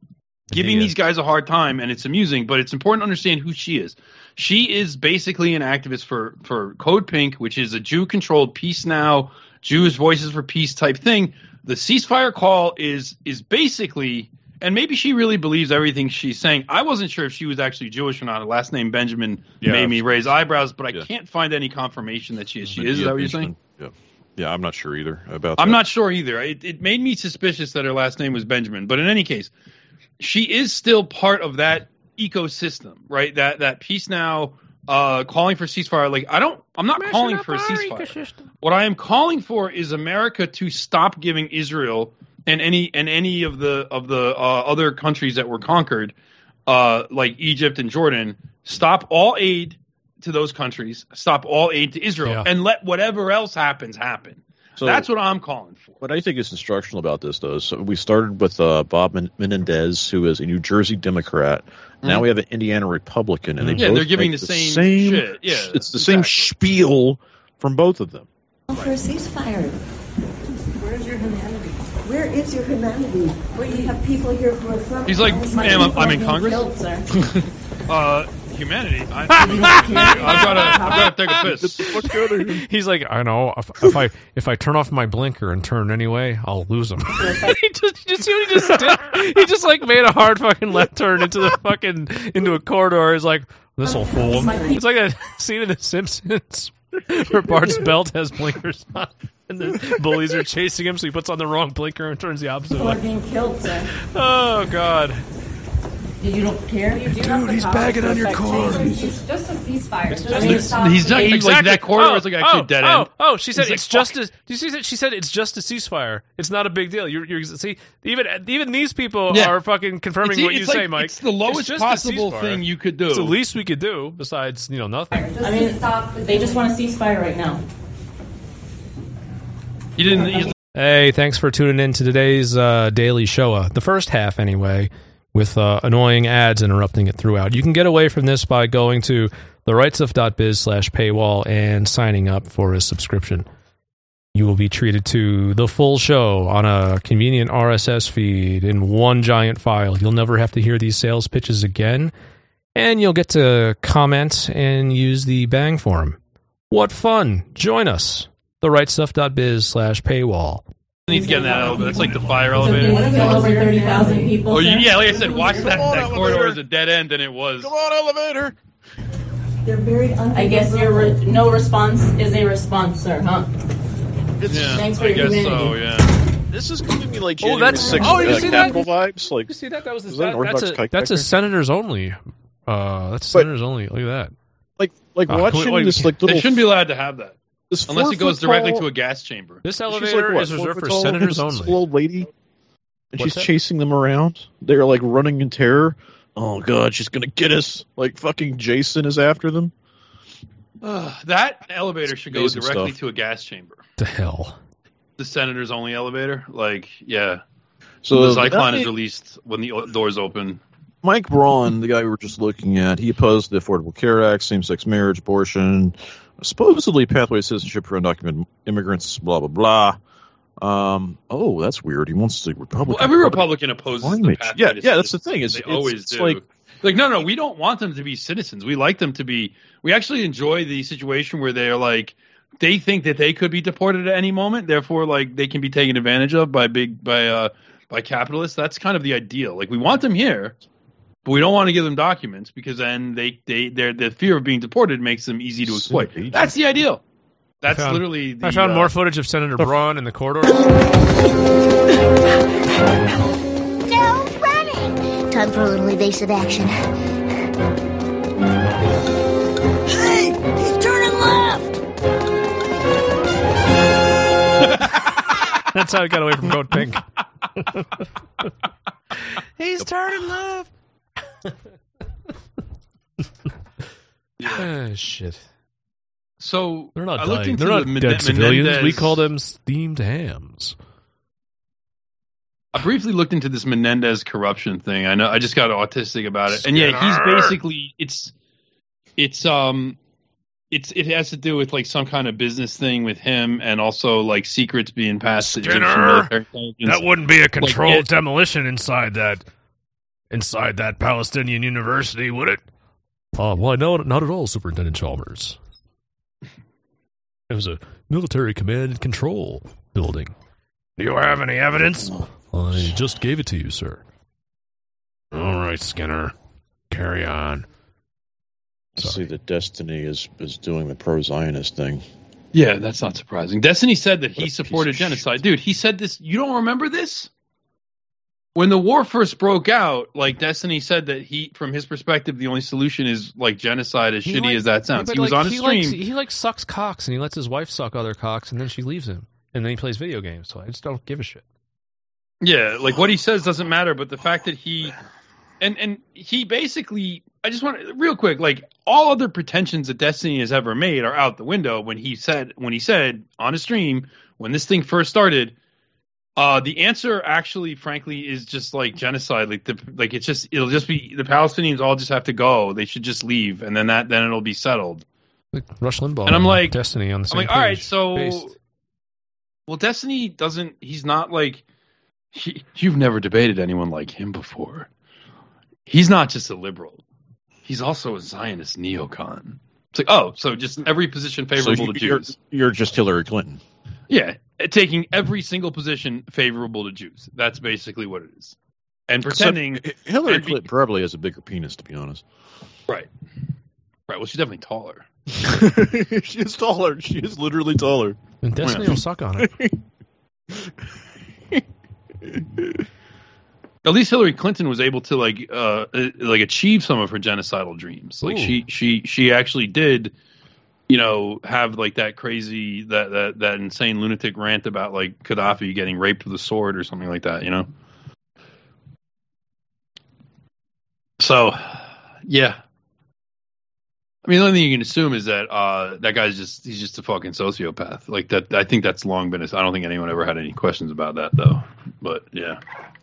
giving these guys a hard time, and it's amusing, but it's important to understand who she is. She is basically an activist for Code Pink, which is a Jew-controlled Peace Now, Jews Voices for Peace type thing. The ceasefire call is basically, and maybe she really believes everything she's saying. I wasn't sure if she was actually Jewish or not. Her last name Benjamin made me raise eyebrows, but I can't find any confirmation that she is. She is. Is that what you're saying? Yeah, I'm not sure either about that. I'm not sure either. It made me suspicious that her last name was Benjamin. But in any case, she is still part of that ecosystem, right? That Peace Now, calling for ceasefire. Like, I'm not calling for a ceasefire. Ecosystem. What I am calling for is America to stop giving Israel and any of the other countries that were conquered, like Egypt and Jordan, stop all aid to those countries, stop all aid to Israel, and let whatever else happens happen. So that's what I'm calling for. What I think is instructional about this, though, so we started with Bob Menendez, who is a New Jersey Democrat. Now we have an Indiana Republican, and they're giving the same shit. Yeah, it's the same spiel from both of them. For a ceasefire. Where's your humanity? Where is your humanity? Where you have people here who are from? He's like, ma'am, I'm in Congress. Humanity. I've got to take a piss. He's like, I know. If I turn off my blinker and turn anyway, I'll lose him. He just see what he just did? He just like made a hard fucking left turn into a corridor. He's like, this'll fool him. It's like a scene in The Simpsons where Bart's belt has blinkers on, and the bullies are chasing him, so he puts on the wrong blinker and turns the opposite way. People are being killed, sir. Oh God. You don't care? Dude, he's bagging on your cord. It's just a ceasefire. He's not exactly. Like that corridor is like actually a dead end. She said it's just a. Do you see that? She said it's just a ceasefire. It's not a big deal. You're see, even these people are fucking confirming what you say, Mike. It's the lowest possible thing you could do. It's the least we could do, besides nothing. I mean, they just want a ceasefire right now. You didn't. Hey, thanks for tuning in to today's Daily Showa. The first half, anyway, with annoying ads interrupting it throughout. You can get away from this by going to therightstuff.biz/paywall and signing up for a subscription. You will be treated to the full show on a convenient RSS feed in one giant file. You'll never have to hear these sales pitches again, and you'll get to comment and use the Bang forum. What fun! Join us. therightstuff.biz/paywall. Need to get in that elevator. It's like the fire elevator. Over 30,000 people. Oh, yeah, like I said, watch that corridor as a dead end, and it was. Come on, elevator. They're very I guess your no response is a response, sir, huh? Thanks for your humanity. So, yeah. This is giving me like January 6th you see Capitol vibes. Like, you see that? That was that's a senators only. That's senators only. Look at that. Like watching this like little. They shouldn't be allowed to have that. Unless it goes directly to a gas chamber. This elevator is reserved for senators only. This old lady, and she's chasing them around. They're like running in terror. Oh God, she's gonna get us! Like fucking Jason is after them. That elevator should go directly to a gas chamber. The hell? The senators only elevator? Like, yeah. So the Zyklon is released when the doors open. Mike Braun, the guy we were just looking at, he opposed the Affordable Care Act, same-sex marriage, abortion, supposedly pathway citizenship for undocumented immigrants, blah, blah, blah. Oh, that's weird. He wants the Republican. Well, every Republican opposes the pathway Yeah, that's the thing. They always do. Like, no, we don't want them to be citizens. We like them to be. We actually enjoy the situation where they're like, they think that they could be deported at any moment. Therefore, like, they can be taken advantage of by capitalists. That's kind of the ideal. Like, we want them here, but we don't want to give them documents because then their fear of being deported makes them easy to exploit. That's the ideal. That's literally the... I found more footage of Senator Braun in the corridors. No running! Time for a little evasive action. Hey! He's turning left! That's how he got away from Code Pink. He's turning left! Shit. So they're not dying. They're not dead civilians. We call them steamed hams. I briefly looked into this Menendez corruption thing. I know I just got autistic about it, and yeah, he's basically it has to do with like some kind of business thing with him, and also like secrets being passed to Egyptian military intelligence. That wouldn't be a controlled demolition inside that. inside that Palestinian university, would it? Why, no, not at all, Superintendent Chalmers. It was a military command and control building. Do you have any evidence? I just gave it to you, sir. All right, Skinner. Carry on. See that Destiny is doing the pro-Zionist thing. Yeah, that's not surprising. Destiny said that he supported genocide. Dude, he said this. You don't remember this? When the war first broke out, like, Destiny said that from his perspective, the only solution is, like, genocide, as shitty as that sounds. He was on his stream. He sucks cocks, and he lets his wife suck other cocks, and then she leaves him. And then he plays video games, so I just don't give a shit. Yeah, like, what he says doesn't matter, but the fact that he... And he basically, I just want to, real quick, like, all other pretensions that Destiny has ever made are out the window when he said on a stream, when this thing first started, the answer actually, frankly, is just like genocide. It'll just be, the Palestinians all just have to go. They should just leave, and then it'll be settled. Like Rush Limbaugh and I'm like, Destiny on the same page. All right, so, well, Destiny doesn't, he's not like, you've never debated anyone like him before. He's not just a liberal. He's also a Zionist neocon. It's like, oh, so just every position favorable to Jews. You're just Hillary Clinton. Yeah, taking every single position favorable to Jews. That's basically what it is. And pretending... Hillary Clinton probably has a bigger penis, to be honest. Right. Right, well, she's definitely taller. She is taller. She is literally taller. And Destiny will suck on it. At least Hillary Clinton was able to like achieve some of her genocidal dreams. Like she actually did, have like that crazy that insane lunatic rant about like Gaddafi getting raped with a sword or something like that. So, yeah. I mean, the only thing you can assume is that that guy's he's just a fucking sociopath. Like that. I think that's long been. I don't think anyone ever had any questions about that though. But yeah.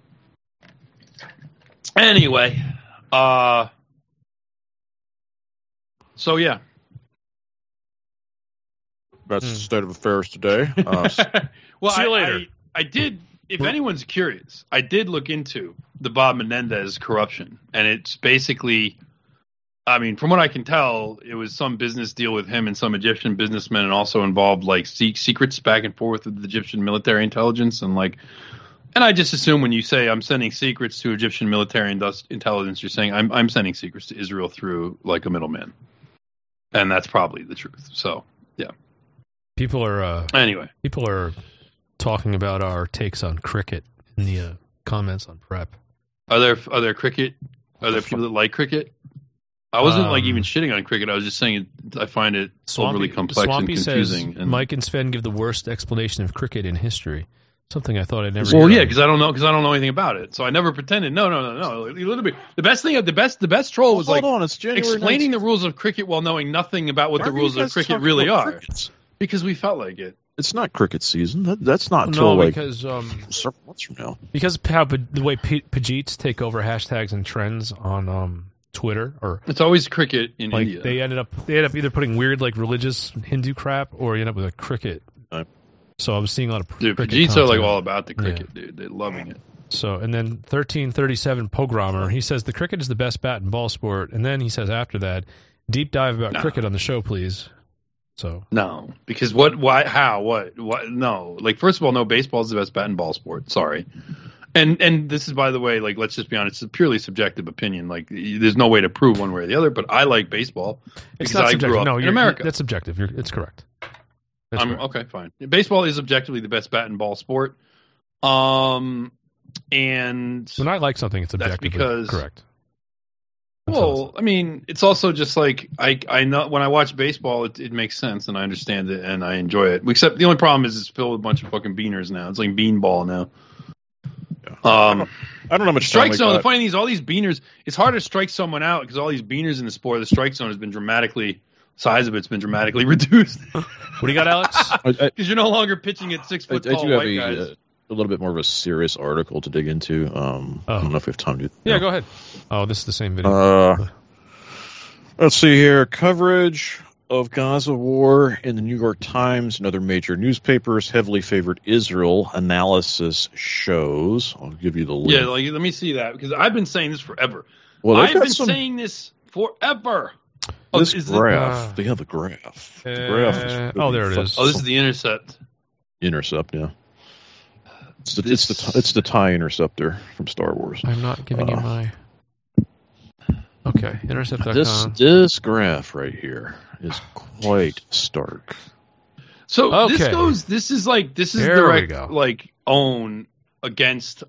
Anyway, so yeah. That's the state of affairs today. Well, see you later. I did, if anyone's curious, I did look into the Bob Menendez corruption. And it's basically, I mean, from what I can tell, it was some business deal with him and some Egyptian businessmen, and also involved like secrets back and forth with the Egyptian military intelligence and I just assume when you say I'm sending secrets to Egyptian military intelligence, you're saying I'm sending secrets to Israel through like a middleman, and that's probably the truth. So yeah, people are talking about our takes on cricket in the comments on Prep. Are there cricket? Are there people that like cricket? I wasn't even shitting on cricket. I was just saying I find it overly complex and confusing. Says, Mike and Sven give the worst explanation of cricket in history. Something I thought I'd never. Well, yeah, because I don't know anything about it, so I never pretended. No. A little bit. The best troll was explaining the rules of cricket while knowing nothing about what the rules of cricket really are. Because we felt like it. It's not cricket season. That's not until several months from now. Because how the way Pajeets take over hashtags and trends on Twitter, or it's always cricket in India. They end up either putting weird like religious Hindu crap, or you end up with a cricket. So I was seeing a lot of Pajeets are like all about the cricket, dude. They're loving it. So, and then 1337 Pogromer, he says the cricket is the best bat and ball sport, and then he says after that, deep dive about cricket on the show, please. So no, because what? Why? How? What? No, like first of all, no, baseball is the best bat and ball sport. Sorry, and this is, by the way, like let's just be honest, it's a purely subjective opinion. Like there's no way to prove one way or the other, but I like baseball because I grew up in America. That's subjective. It's correct. Okay, fine. Baseball is objectively the best bat and ball sport. And when I like something, it's objectively correct. Well, I mean, it's also just like I know when I watch baseball, it makes sense and I understand it and I enjoy it. Except the only problem is it's filled with a bunch of fucking beaners now. It's like beanball now. Yeah. I don't know much strike zone. The funny thing is, all these beaners. It's hard to strike someone out because all these beaners in the sport. The strike zone has been size of it's been dramatically reduced. What do you got, Alex? Because you're no longer pitching at 6 foot tall white guys. A little bit more of a serious article to dig into. I don't know if we have time to. Yeah, go ahead. Oh, this is the same video. Let's see here. Coverage of Gaza war in the New York Times and other major newspapers heavily favored Israel. Analysis shows. I'll give you the link. Yeah, let me see that, because I've been saying this forever. Well, I've been saying this forever. This graph. They have a graph. The graph is there it is. Oh, this is the Intercept. Intercept, yeah. It's the TIE Interceptor from Star Wars. I'm not giving you my... Okay, Intercept.com. This graph right here is quite stark. So this is direct own against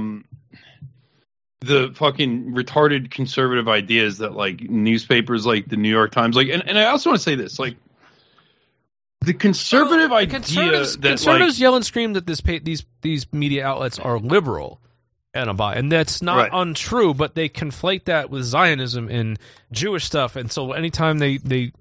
the fucking retarded conservative ideas that like newspapers like the New York Times and I also want to say this, like, the conservative idea conservatives yell and scream that these media outlets are liberal. And that's not untrue, but they conflate that with Zionism and Jewish stuff, and so anytime they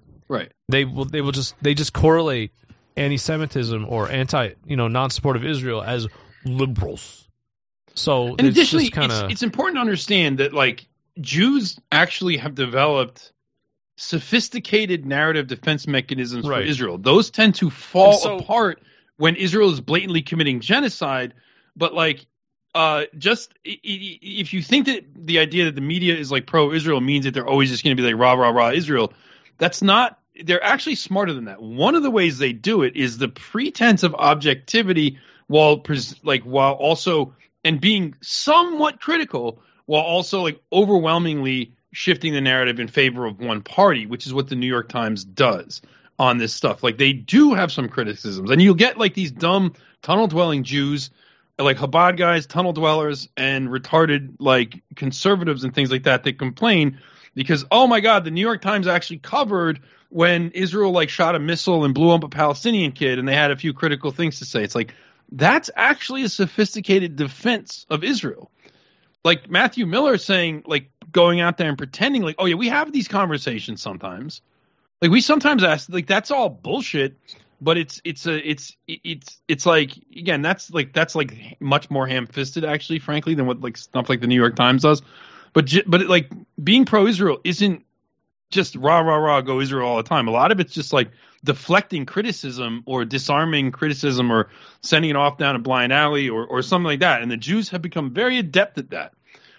just correlate anti-Semitism or non-support of Israel as liberals. So and additionally, it's important to understand that like Jews actually have developed sophisticated narrative defense mechanisms for Israel. Those tend to fall apart when Israel is blatantly committing genocide, but like. Just if you think that the idea that the media is like pro-Israel means that they're always just going to be like rah rah rah Israel, that's not. They're actually smarter than that. One of the ways they do it is the pretense of objectivity, while also and being somewhat critical, while also like overwhelmingly shifting the narrative in favor of one party, which is what the New York Times does on this stuff. Like they do have some criticisms, and you'll get like these dumb tunnel-dwelling Jews. Like Chabad guys, tunnel dwellers, and retarded like conservatives and things like that complain because, oh my God, the New York Times actually covered when Israel like shot a missile and blew up a Palestinian kid, and they had a few critical things to say. It's like that's actually a sophisticated defense of Israel. Like Matthew Miller saying, like going out there and pretending like, oh yeah, we have these conversations sometimes. Like we sometimes ask, like that's all bullshit. But it's like, again, that's like much more ham-fisted actually, frankly, than what like stuff like the New York Times does. But like being pro-Israel isn't just rah rah rah go Israel all the time. A lot of it's just like deflecting criticism or disarming criticism or sending it off down a blind alley or something like that. And the Jews have become very adept at that.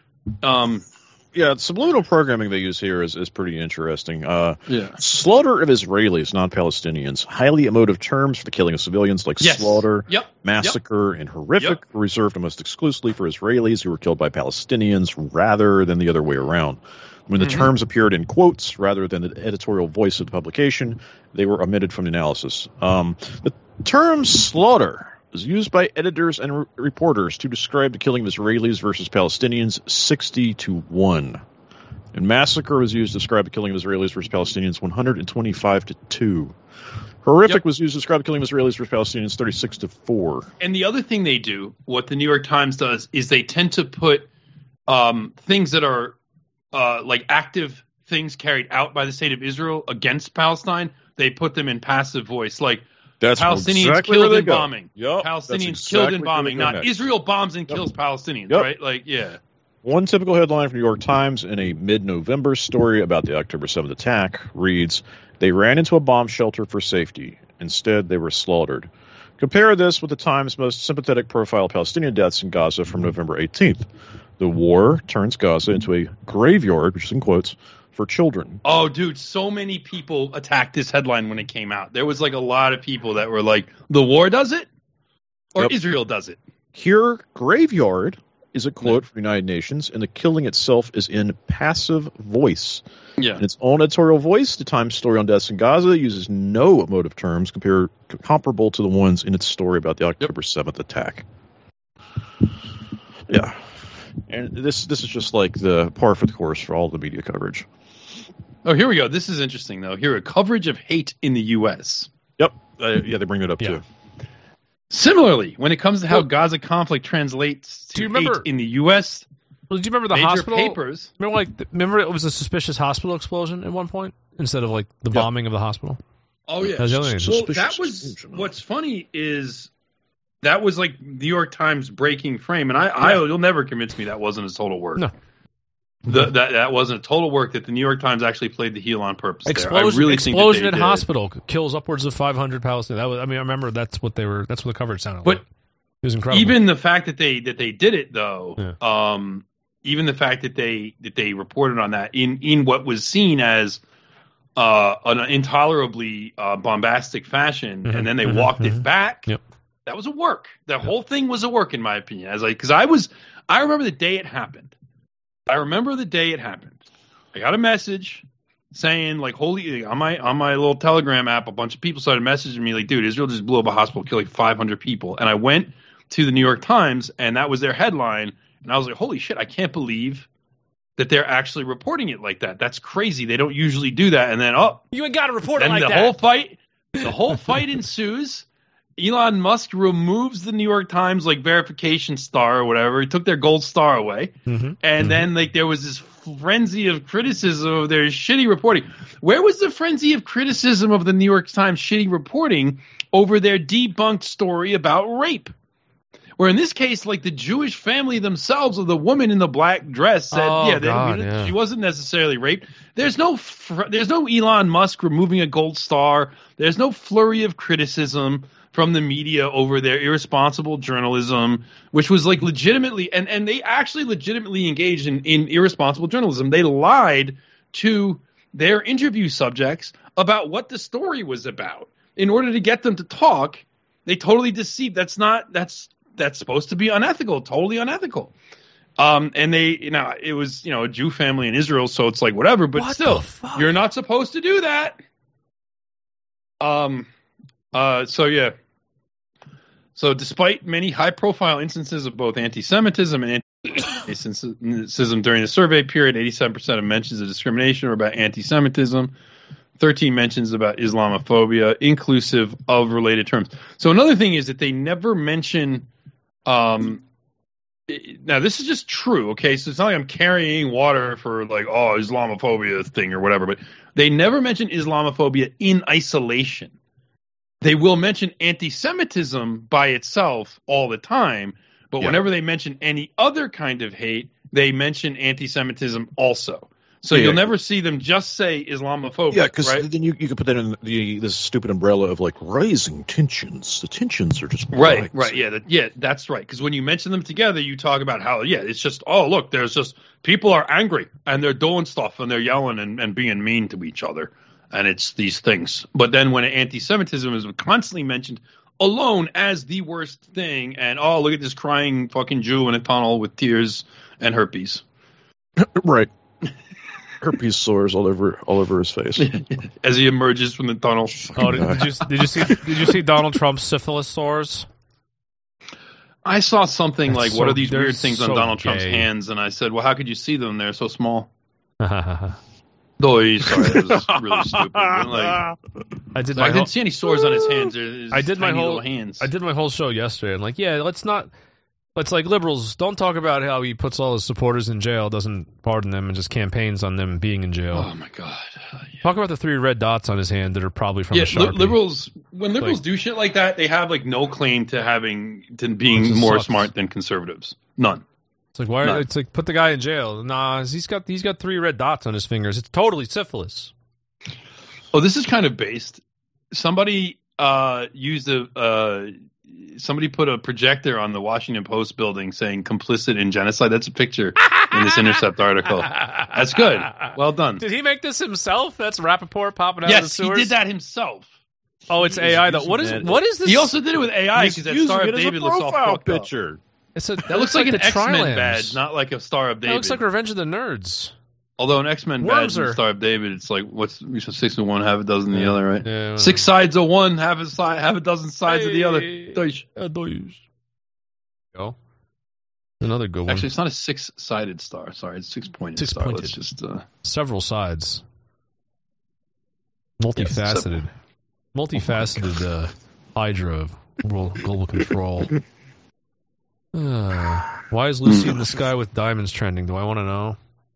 Yeah, subliminal programming they use here is pretty interesting. Slaughter of Israelis, non-Palestinians. Highly emotive terms for the killing of civilians like slaughter, massacre, and horrific were reserved almost exclusively for Israelis who were killed by Palestinians rather than the other way around. When the terms appeared in quotes rather than the editorial voice of the publication, they were omitted from the analysis. The term slaughter is used by editors and reporters to describe the killing of Israelis versus Palestinians 60-1. And massacre was used to describe the killing of Israelis versus Palestinians 125-2. Horrific was used to describe the killing of Israelis versus Palestinians 36-4. And the other thing they do, what the New York Times does, is they tend to put things that are like active things carried out by the state of Israel against Palestine. They put them in passive voice, like that's Palestinians exactly killed in bombing. Yep, Palestinians killed in bombing. Not Israel bombs and kills Palestinians, right? Like, yeah. One typical headline from New York Times in a mid-November story about the October 7th attack reads, "They ran into a bomb shelter for safety. Instead, they were slaughtered." Compare this with the Times' most sympathetic profile of Palestinian deaths in Gaza from November 18th. The war turns Gaza into a graveyard, which is in quotes, for children. Oh, dude, so many people attacked this headline when it came out. There was like a lot of people that were like, the war does it? Or Israel does it? Here, graveyard is a quote from the United Nations, and the killing itself is in passive voice. Yeah. In its own editorial voice, the Times story on deaths in Gaza uses no emotive terms comparable to the ones in its story about the October 7th attack. Yeah. And this is just like the par for the course for all the media coverage. Oh, here we go. This is interesting, though. Here, a coverage of hate in the U.S. Yep. They bring it up, too. Similarly, when it comes to how Gaza conflict translates to hate in the U.S., do you remember the major hospital? Papers. Remember it was a suspicious hospital explosion at one point instead of like the bombing of the hospital? Oh, yeah. That was what's funny is that was like New York Times breaking frame. And you'll never convince me that wasn't a total work. No. That wasn't a total work. That the New York Times actually played the heel on purpose. Explosion at hospital kills upwards of 500 Palestinians. I remember that's what the coverage sounded like. It was incredible. Even the fact that they did it though, even the fact that they reported on that in what was seen as an intolerably bombastic fashion, and then they walked it back. Yep. That was a work. The whole thing was a work, in my opinion. I remember the day it happened. I got a message saying, like, holy, on my little Telegram app, a bunch of people started messaging me like, dude, Israel just blew up a hospital, killed like 500 people. And I went to the New York Times, and that was their headline. And I was like, holy shit, I can't believe that they're actually reporting it like that. That's crazy. They don't usually do that. And then, you ain't got to report it like that. The whole fight ensues. Elon Musk removes the New York Times verification star or whatever. He took their gold star away, and then there was this frenzy of criticism of their shitty reporting. Where was the frenzy of criticism of the New York Times shitty reporting over their debunked story about rape? Where in this case, the Jewish family themselves, or the woman in the black dress, said, she wasn't necessarily raped. There's no Elon Musk removing a gold star. There's no flurry of criticism from the media over their irresponsible journalism, which was legitimately, and they actually legitimately engaged in irresponsible journalism. They lied to their interview subjects about what the story was about in order to get them to talk. They totally deceived. That's supposed to be unethical, totally unethical. And it was, a Jew family in Israel, so it's whatever, but still, you're not supposed to do that. So despite many high-profile instances of both anti-Semitism and anti-Semitism during the survey period, 87% of mentions of discrimination were about anti-Semitism, 13 mentions about Islamophobia, inclusive of related terms. So another thing is that they never mention. Now this is just true, okay? So it's not like I'm carrying water for Islamophobia thing or whatever, but they never mention Islamophobia in isolation. They will mention anti-Semitism by itself all the time, but whenever they mention any other kind of hate, they mention anti-Semitism also. So you'll never see them just say Islamophobia. Yeah, because then you could put that in this stupid umbrella of rising tensions. The tensions are just right. Yeah, that's right. Because when you mention them together, you talk about how it's just look, there's just people are angry and they're doing stuff and they're yelling and being mean to each other. And it's these things. But then when anti-Semitism is constantly mentioned alone as the worst thing, and look at this crying fucking Jew in a tunnel with tears and herpes. Right. Herpes sores all over his face as he emerges from the tunnel. Oh, did you see Donald Trump's syphilis sores? I saw something what are these weird things on Donald Trump's hands? And I said, well, how could you see them? They're so small. Sorry, that was really stupid. I didn't see any sores on his hands. I did my whole hands. I did my whole show yesterday. I'm let's liberals don't talk about how he puts all his supporters in jail, doesn't pardon them, and just campaigns on them being in jail. Oh my god! Talk about the 3 red dots on his hand that are probably from a Sharpie. Liberals do shit like that, they have no claim to being more smart than conservatives. None. It's it's put the guy in jail. Nah, he's got 3 red dots on his fingers. It's totally syphilis. Oh, this is kind of based. Somebody somebody put a projector on the Washington Post building saying complicit in genocide. That's a picture in this Intercept article. That's good. Well done. Did he make this himself? That's Rappaport popping out of the sewers? Yes, he did that himself. Oh, it's AI. What is this? He also did it with AI because that Star of David looks all fucked picture. That looks like an X-Men badge, not like a Star of David. That looks like Revenge of the Nerds. Although an X-Men badge and Star of David, it's what's 6 of one, half a dozen of the other, right? Yeah, 6 sides of one, half a dozen sides of the other. Go. Another good one. Actually, it's not a 6-sided star. Sorry, it's 6-pointed star. Let's just several sides. Multifaceted. Multifaceted Hydra of global control. Why is Lucy in the Sky with Diamonds trending? Do I want to know?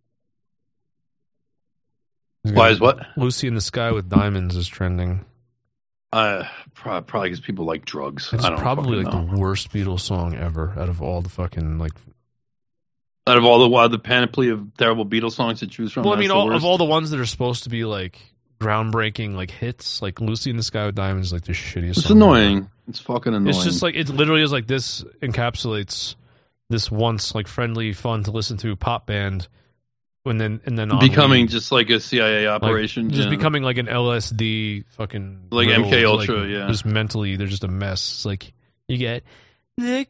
Why is what? Lucy in the Sky with Diamonds is trending. Probably because people like drugs. It's probably the worst Beatles song ever out of all the fucking Out of all the panoply of terrible Beatles songs to choose from. Well, I mean, of all the ones that are supposed to be like groundbreaking, like hits, like Lucy in the Sky with Diamonds, is like the shittiest. It's annoying. Ever. It's fucking annoying. It's just like it literally is like this encapsulates this once like friendly, fun to listen to pop band. And then becoming just like a CIA operation, like, just becoming like an LSD fucking like riddled, MK Ultra, like, yeah. Just mentally, they're just a mess. It's like you get, yeah.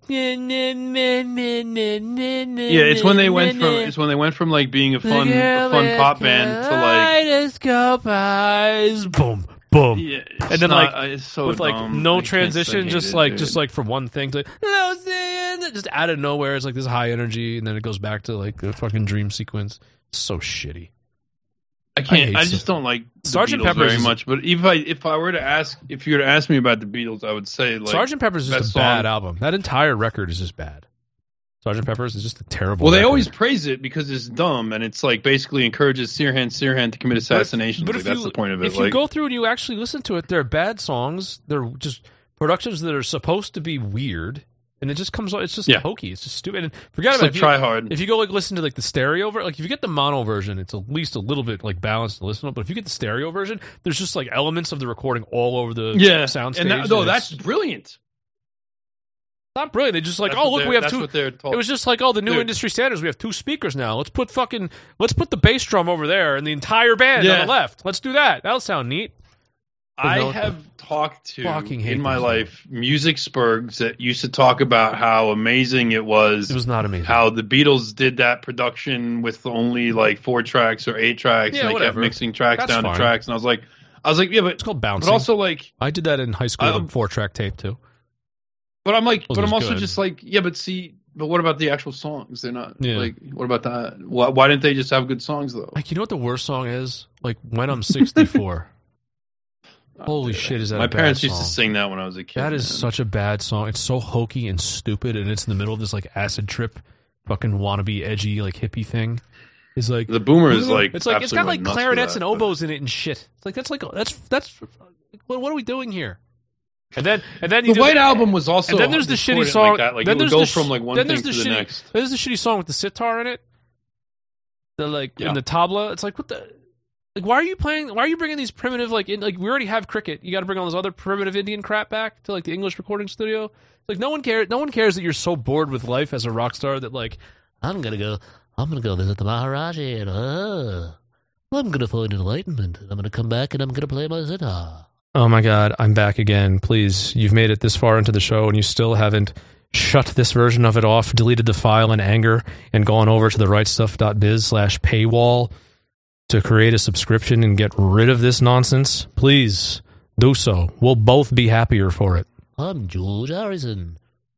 It's when they went from like being a fun pop band to like eyes, boom, boom, yeah, and then not, like so with like dumb. no transition, just like from one thing to just out of nowhere. It's like this high energy, and then it goes back to like the fucking dream sequence. So shitty. I just don't like Sgt. Pepper's very much. But if I were to ask, if you were to ask me about the Beatles, I would say like Sgt. Pepper's is just a bad album. That entire record is just bad. Sgt. Pepper's is just a terrible. Well, they record. always praise it because it's dumb and it's like basically encourages Sirhan to commit assassination. But that's the point of it. If you go through and you actually listen to it, they're bad songs. They're just productions that are supposed to be weird. And it just comes. It's just hokey. It's just stupid. And forget about it. Try hard. If you go like listen to like the stereo version, like if you get the mono version, it's at least a little bit like balanced to listen to. But if you get the stereo version, there's just like elements of the recording all over the soundstage. And that's brilliant. Not brilliant. They just like, oh look, we have two. It was just like, oh, the new industry standards. We have two speakers now. Let's put the bass drum over there and the entire band on the left. Let's do that. That'll sound neat. I have talked to in my life music spurgs that used to talk about how amazing it was. It was not amazing. How the Beatles did that production with only like 4 tracks or 8 tracks, and they kept mixing tracks down to tracks. And I was like, yeah, but it's called bouncing. But also, like, I did that in high school on 4-track tape too. But I'm like, I'm also just like, yeah, but what about the actual songs? They're not like, what about that? Why didn't they just have good songs though? Like, you know what the worst song is? Like, When I'm 64. Holy shit, is that my a bad parents song. used to sing that when I was a kid. That is such a bad song. It's so hokey and stupid, and it's in the middle of this like acid trip, fucking wannabe edgy like hippie thing. It's like the Boomer is like it's got like clarinets and oboes in it and shit. It's like that's what are we doing here? And then the White Album was also. And then there's the shitty song. Like that. Like then it would go from like one thing to the next. There's the shitty song with the sitar in it. The and the tabla. It's like what the. Like, why are you bringing these primitive, like we already have cricket. You got to bring all this other primitive Indian crap back to, like, the English recording studio? Like, no one cares that you're so bored with life as a rock star that, like, I'm going to go visit the Maharaji, and, I'm going to find enlightenment. I'm going to come back, and I'm going to play my sitar. Oh, my God, I'm back again. Please, you've made it this far into the show, and you still haven't shut this version of it off, deleted the file in anger, and gone over to the rightstuff.biz/paywall to create a subscription and get rid of this nonsense, please do so. We'll both be happier for it. I'm George Harrison.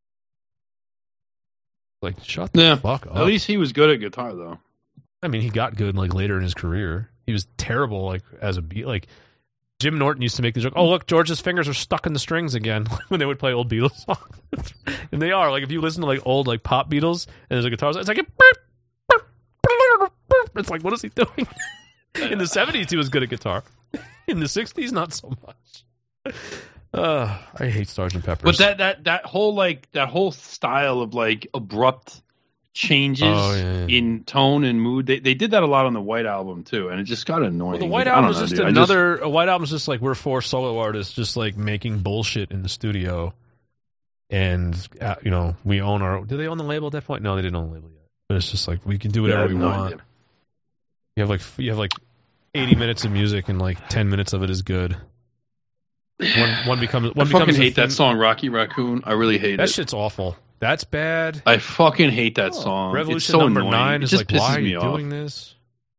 Like, shut the fuck up. At least he was good at guitar, though. I mean, he got good like later in his career. He was terrible like as a beat. Like Jim Norton used to make the joke, "Oh look, George's fingers are stuck in the strings again," when they would play old Beatles songs. And they are. Like if you listen to like old like pop Beatles and there's a guitar, it's like it's like, what is he doing? In the 70s, he was good at guitar. In the 60s, not so much. I hate Sgt. Pepper's. But that whole style of like abrupt changes in tone and mood, they did that a lot on the White Album too, and it just got annoying. Well, the White Album is just a White Album is just like we're 4 solo artists just like making bullshit in the studio, and we own our. Do they own the label at that point? No, they didn't own the label yet. But it's just like we can do whatever we want. Idea. You have like 80 minutes of music and like 10 minutes of it is good. One becomes. I fucking hate that song, Rocky Raccoon. I really hate it. That shit's awful. That's bad. I fucking hate that song. Revolution it's so number annoying. 9 is like, why are you off. doing this?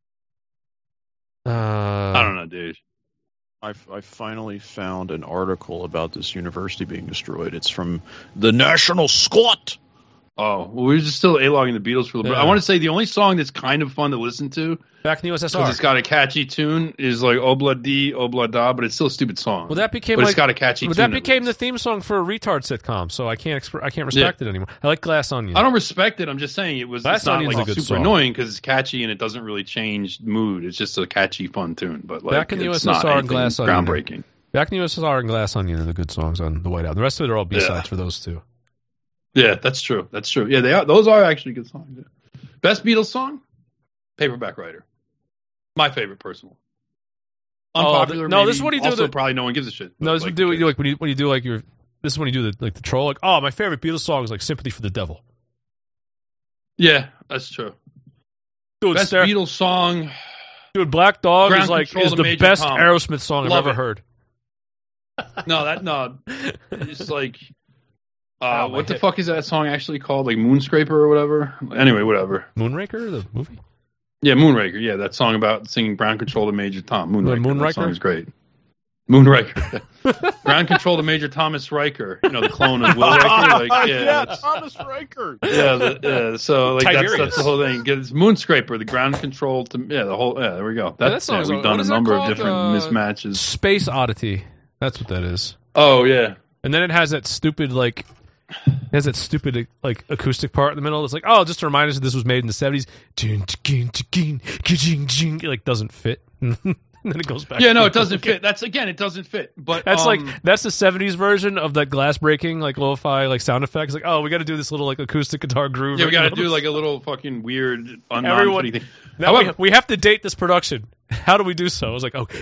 I don't know, dude. I finally found an article about this university being destroyed. It's from the National Squat. Oh, well, we're just still A-logging the Beatles for a little bit. I want to say the only song that's kind of fun to listen to, back in the USSR, because it's got a catchy tune, is like Obla Di, Obla Da, but it's still a stupid song. Well, that became it's got a catchy tune. That became the theme song for a retard sitcom, so I can't respect it anymore. I like Glass Onion. I don't respect it. I'm just saying it's not like super song. Annoying because it's catchy and it doesn't really change mood. It's just a catchy, fun tune. But like, back in the USSR and Glass Onion, groundbreaking. Back in the USSR and Glass Onion are the good songs on the White Album. The rest of it are all B-sides for those two. Yeah, that's true. That's true. Yeah, they are. Those are actually good songs. Yeah. Best Beatles song? Paperback Writer. My favorite personal. Unpopular. No, this is what you do. Also, probably no one gives a shit. No, this is what you do like when you do like your. This is when you do the troll. Like, oh, my favorite Beatles song is like "Sympathy for the Devil." Yeah, that's true. Dude, Best Beatles song. Dude, Black Dog is the best Tom. Aerosmith song I've ever heard. No, it's like. What the fuck is that song actually called? Like Moonscraper or whatever? Anyway, whatever. Moonraker, the movie? Yeah, Moonraker. Yeah, that song about singing Ground Control to Major Tom. Moonraker. That song is great. Moonraker. Ground Control to Major Thomas Riker. You know, the clone of Will Riker. Like, yeah, Thomas Riker. Yeah, so like that's the whole thing. It's Moonscraper, the ground control to the whole. Yeah, there we go. That's we've done a number of different mismatches. Space Oddity. That's what that is. Oh yeah. And then it has that stupid acoustic part in the middle. It's like, oh, just to remind us that this was made in the 70s. It like doesn't fit. And then it goes back. Yeah, no, it doesn't fit. It doesn't fit. But that's that's the 70s version of that glass breaking, like lo-fi, like sound effects. Like, oh, we got to do this little like acoustic guitar groove. Yeah, we got to do like a little fucking weird unknown thing. Now we have to date this production. How do we do so? I was like, oh,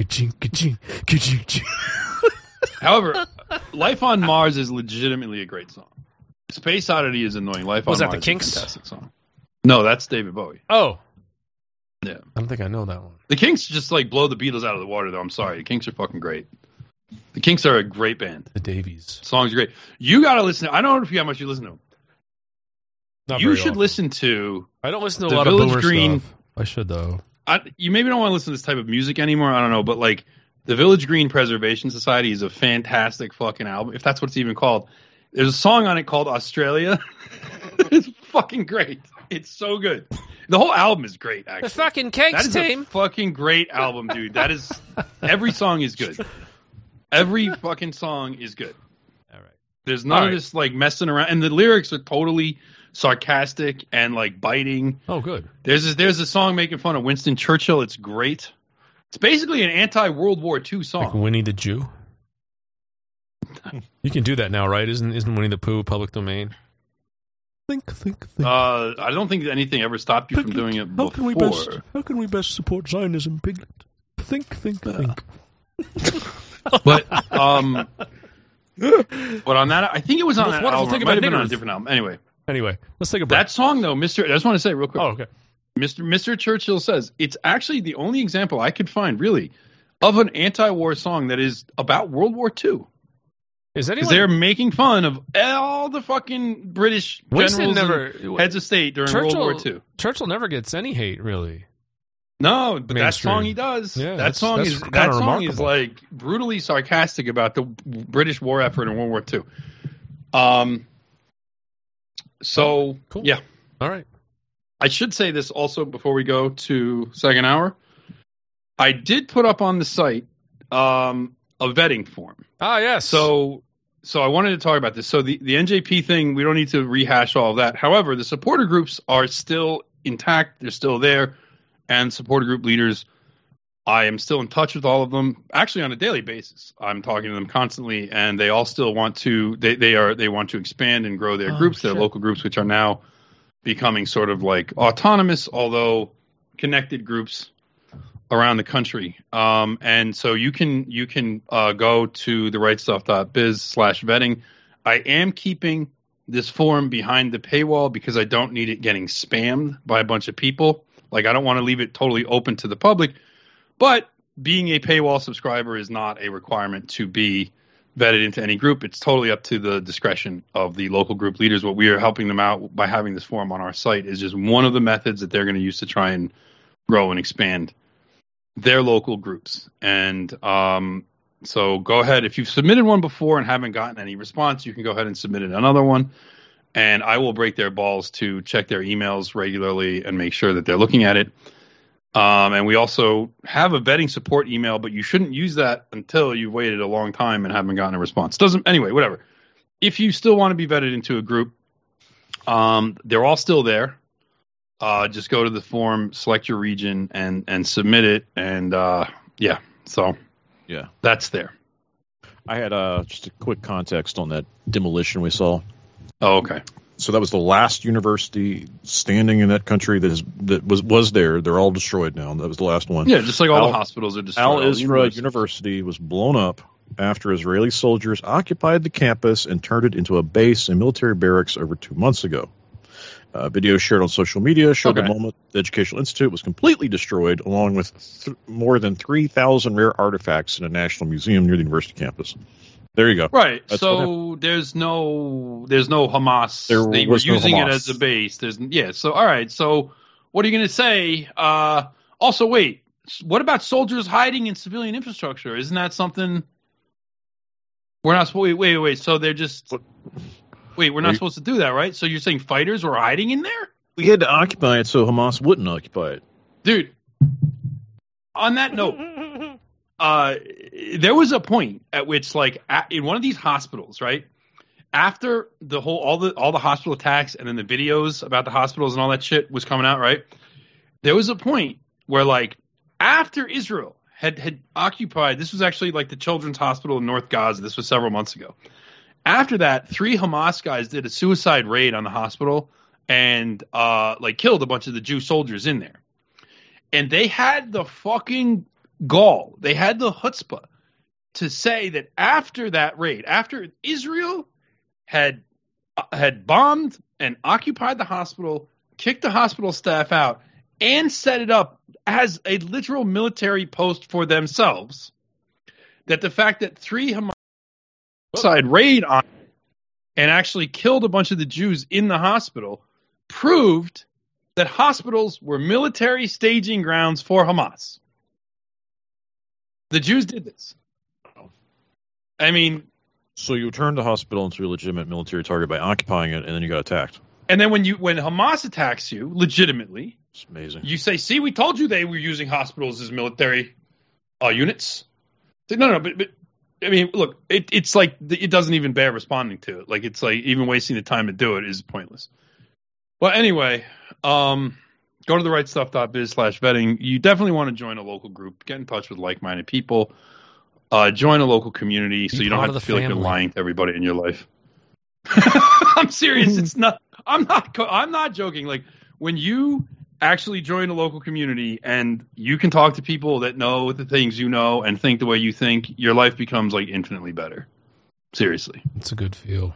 however, Life on Mars is legitimately a great song. Space Oddity is annoying. Life on Mars the Kinks? is a fantastic song. No, that's David Bowie. Oh. Yeah. I don't think I know that one. The Kinks just like blow the Beatles out of the water, though. I'm sorry. The Kinks are fucking great. The Kinks are a great band. The Davies. Songs are great. You got to listen. I don't know if you how much you listen to them. You should listen to. I don't listen to a lot of Boomer stuff. I should, though. You maybe don't want to listen to this type of music anymore. I don't know. But like the Village Green Preservation Society is a fantastic fucking album, if that's what it's even called. There's a song on it called Australia. It's fucking great. It's so good. The whole album is great, actually. The fucking Kinks team. A fucking great album, dude. That is every song is good. Every fucking song is good. All right. There's none of this like messing around, and the lyrics are totally sarcastic and like biting. Oh, good. There's a song making fun of Winston Churchill. It's great. It's basically an anti-World War II song. Like Winnie the Jew. You can do that now, right? Isn't Winnie the Pooh public domain? Think. I don't think anything ever stopped you from doing it before. How can we best support Zionism, Piglet? Think. But on that, I think it was on that album. It might have been on a different album. Anyway, let's take a break. That song, though, I just want to say real quick. Oh, okay. Mr. Churchill says it's actually the only example I could find, really, of an anti-war song that is about World War II. Because they're making fun of all the fucking British generals and heads of state during World War II. Churchill never gets any hate, really. No, but that song he does. Yeah, that song is like brutally sarcastic about the British war effort in World War II. So cool. Yeah. All right. I should say this also before we go to second hour. I did put up on the site a vetting form. Ah, yes. So I wanted to talk about this. So the NJP thing, we don't need to rehash all of that. However, the supporter groups are still intact. They're still there. And supporter group leaders, I am still in touch with all of them, actually on a daily basis. I'm talking to them constantly, and they all still want to. They want to expand and grow their groups, their local groups, which are now becoming sort of like autonomous, although connected groups around the country. And so you can go to therightstuff.biz/vetting. I am keeping this form behind the paywall because I don't need it getting spammed by a bunch of people. Like, I don't want to leave it totally open to the public, but being a paywall subscriber is not a requirement to be vetted into any group. It's totally up to the discretion of the local group leaders. What we are helping them out by having this form on our site is just one of the methods that they're going to use to try and grow and expand their local groups. And so go ahead. If you've submitted one before and haven't gotten any response, you can go ahead and submit another one. And I will break their balls to check their emails regularly and make sure that they're looking at it. And we also have a vetting support email, but you shouldn't use that until you've waited a long time and haven't gotten a response. Anyway, whatever. If you still want to be vetted into a group, they're all still there. Just go to the form, select your region, and submit it. And that's there. I had just a quick context on that demolition we saw. Oh, okay. So that was the last university standing in that country that was there. They're all destroyed now. That was the last one. Yeah, just like all the hospitals are destroyed. Al-Izra University was blown up after Israeli soldiers occupied the campus and turned it into a base and military barracks over 2 months ago. Video shared on social media showed the moment the Educational Institute was completely destroyed, along with more than 3,000 rare artifacts in a national museum near the university campus. There you go. Right. So there's no Hamas. They were using it as a base. So all right. So what are you going to say? Also, wait. What about soldiers hiding in civilian infrastructure? Isn't that something we're not? Wait. So they're just. Wait, we're not supposed to do that, right? So you're saying fighters were hiding in there? We had to occupy it so Hamas wouldn't occupy it. Dude, on that note, there was a point at which, like, in one of these hospitals, right, after the whole all the hospital attacks and then the videos about the hospitals and all that shit was coming out, right, there was a point where, like, after Israel had occupied, this was actually like the Children's Hospital in North Gaza, this was several months ago. After that, 3 Hamas guys did a suicide raid on the hospital and killed a bunch of the Jew soldiers in there. And they had the fucking gall, they had the chutzpah to say that after that raid, after Israel had bombed and occupied the hospital, kicked the hospital staff out, and set it up as a literal military post for themselves, that the fact that 3 Hamas suicide raid on and actually killed a bunch of the Jews in the hospital proved that hospitals were military staging grounds for Hamas. The Jews did this. I mean, so you turned the hospital into a legitimate military target by occupying it, and then you got attacked. And then when Hamas attacks you legitimately, it's amazing. You say, "See, we told you they were using hospitals as military units." No, but I mean, look, it's like it doesn't even bear responding to it. Like, it's like even wasting the time to do it is pointless. Well, anyway, go to the rightstuff.biz/vetting. You definitely want to join a local group. Get in touch with like-minded people. Join a local community so you don't have to feel like you're lying to everybody in your life. I'm serious. It's not. I'm not joking. Like, when you actually join a local community and you can talk to people that know the things you know and think the way you think, your life becomes like infinitely better. Seriously. It's a good feel.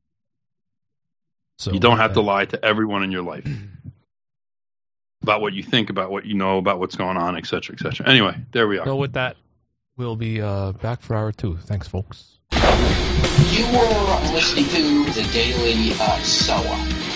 So you don't have to lie to everyone in your life about what you think, about what you know, about what's going on, et cetera, et cetera. Anyway, there we are. So with that, we'll be back for hour 2. Thanks, folks. You were listening to the Daily SOA.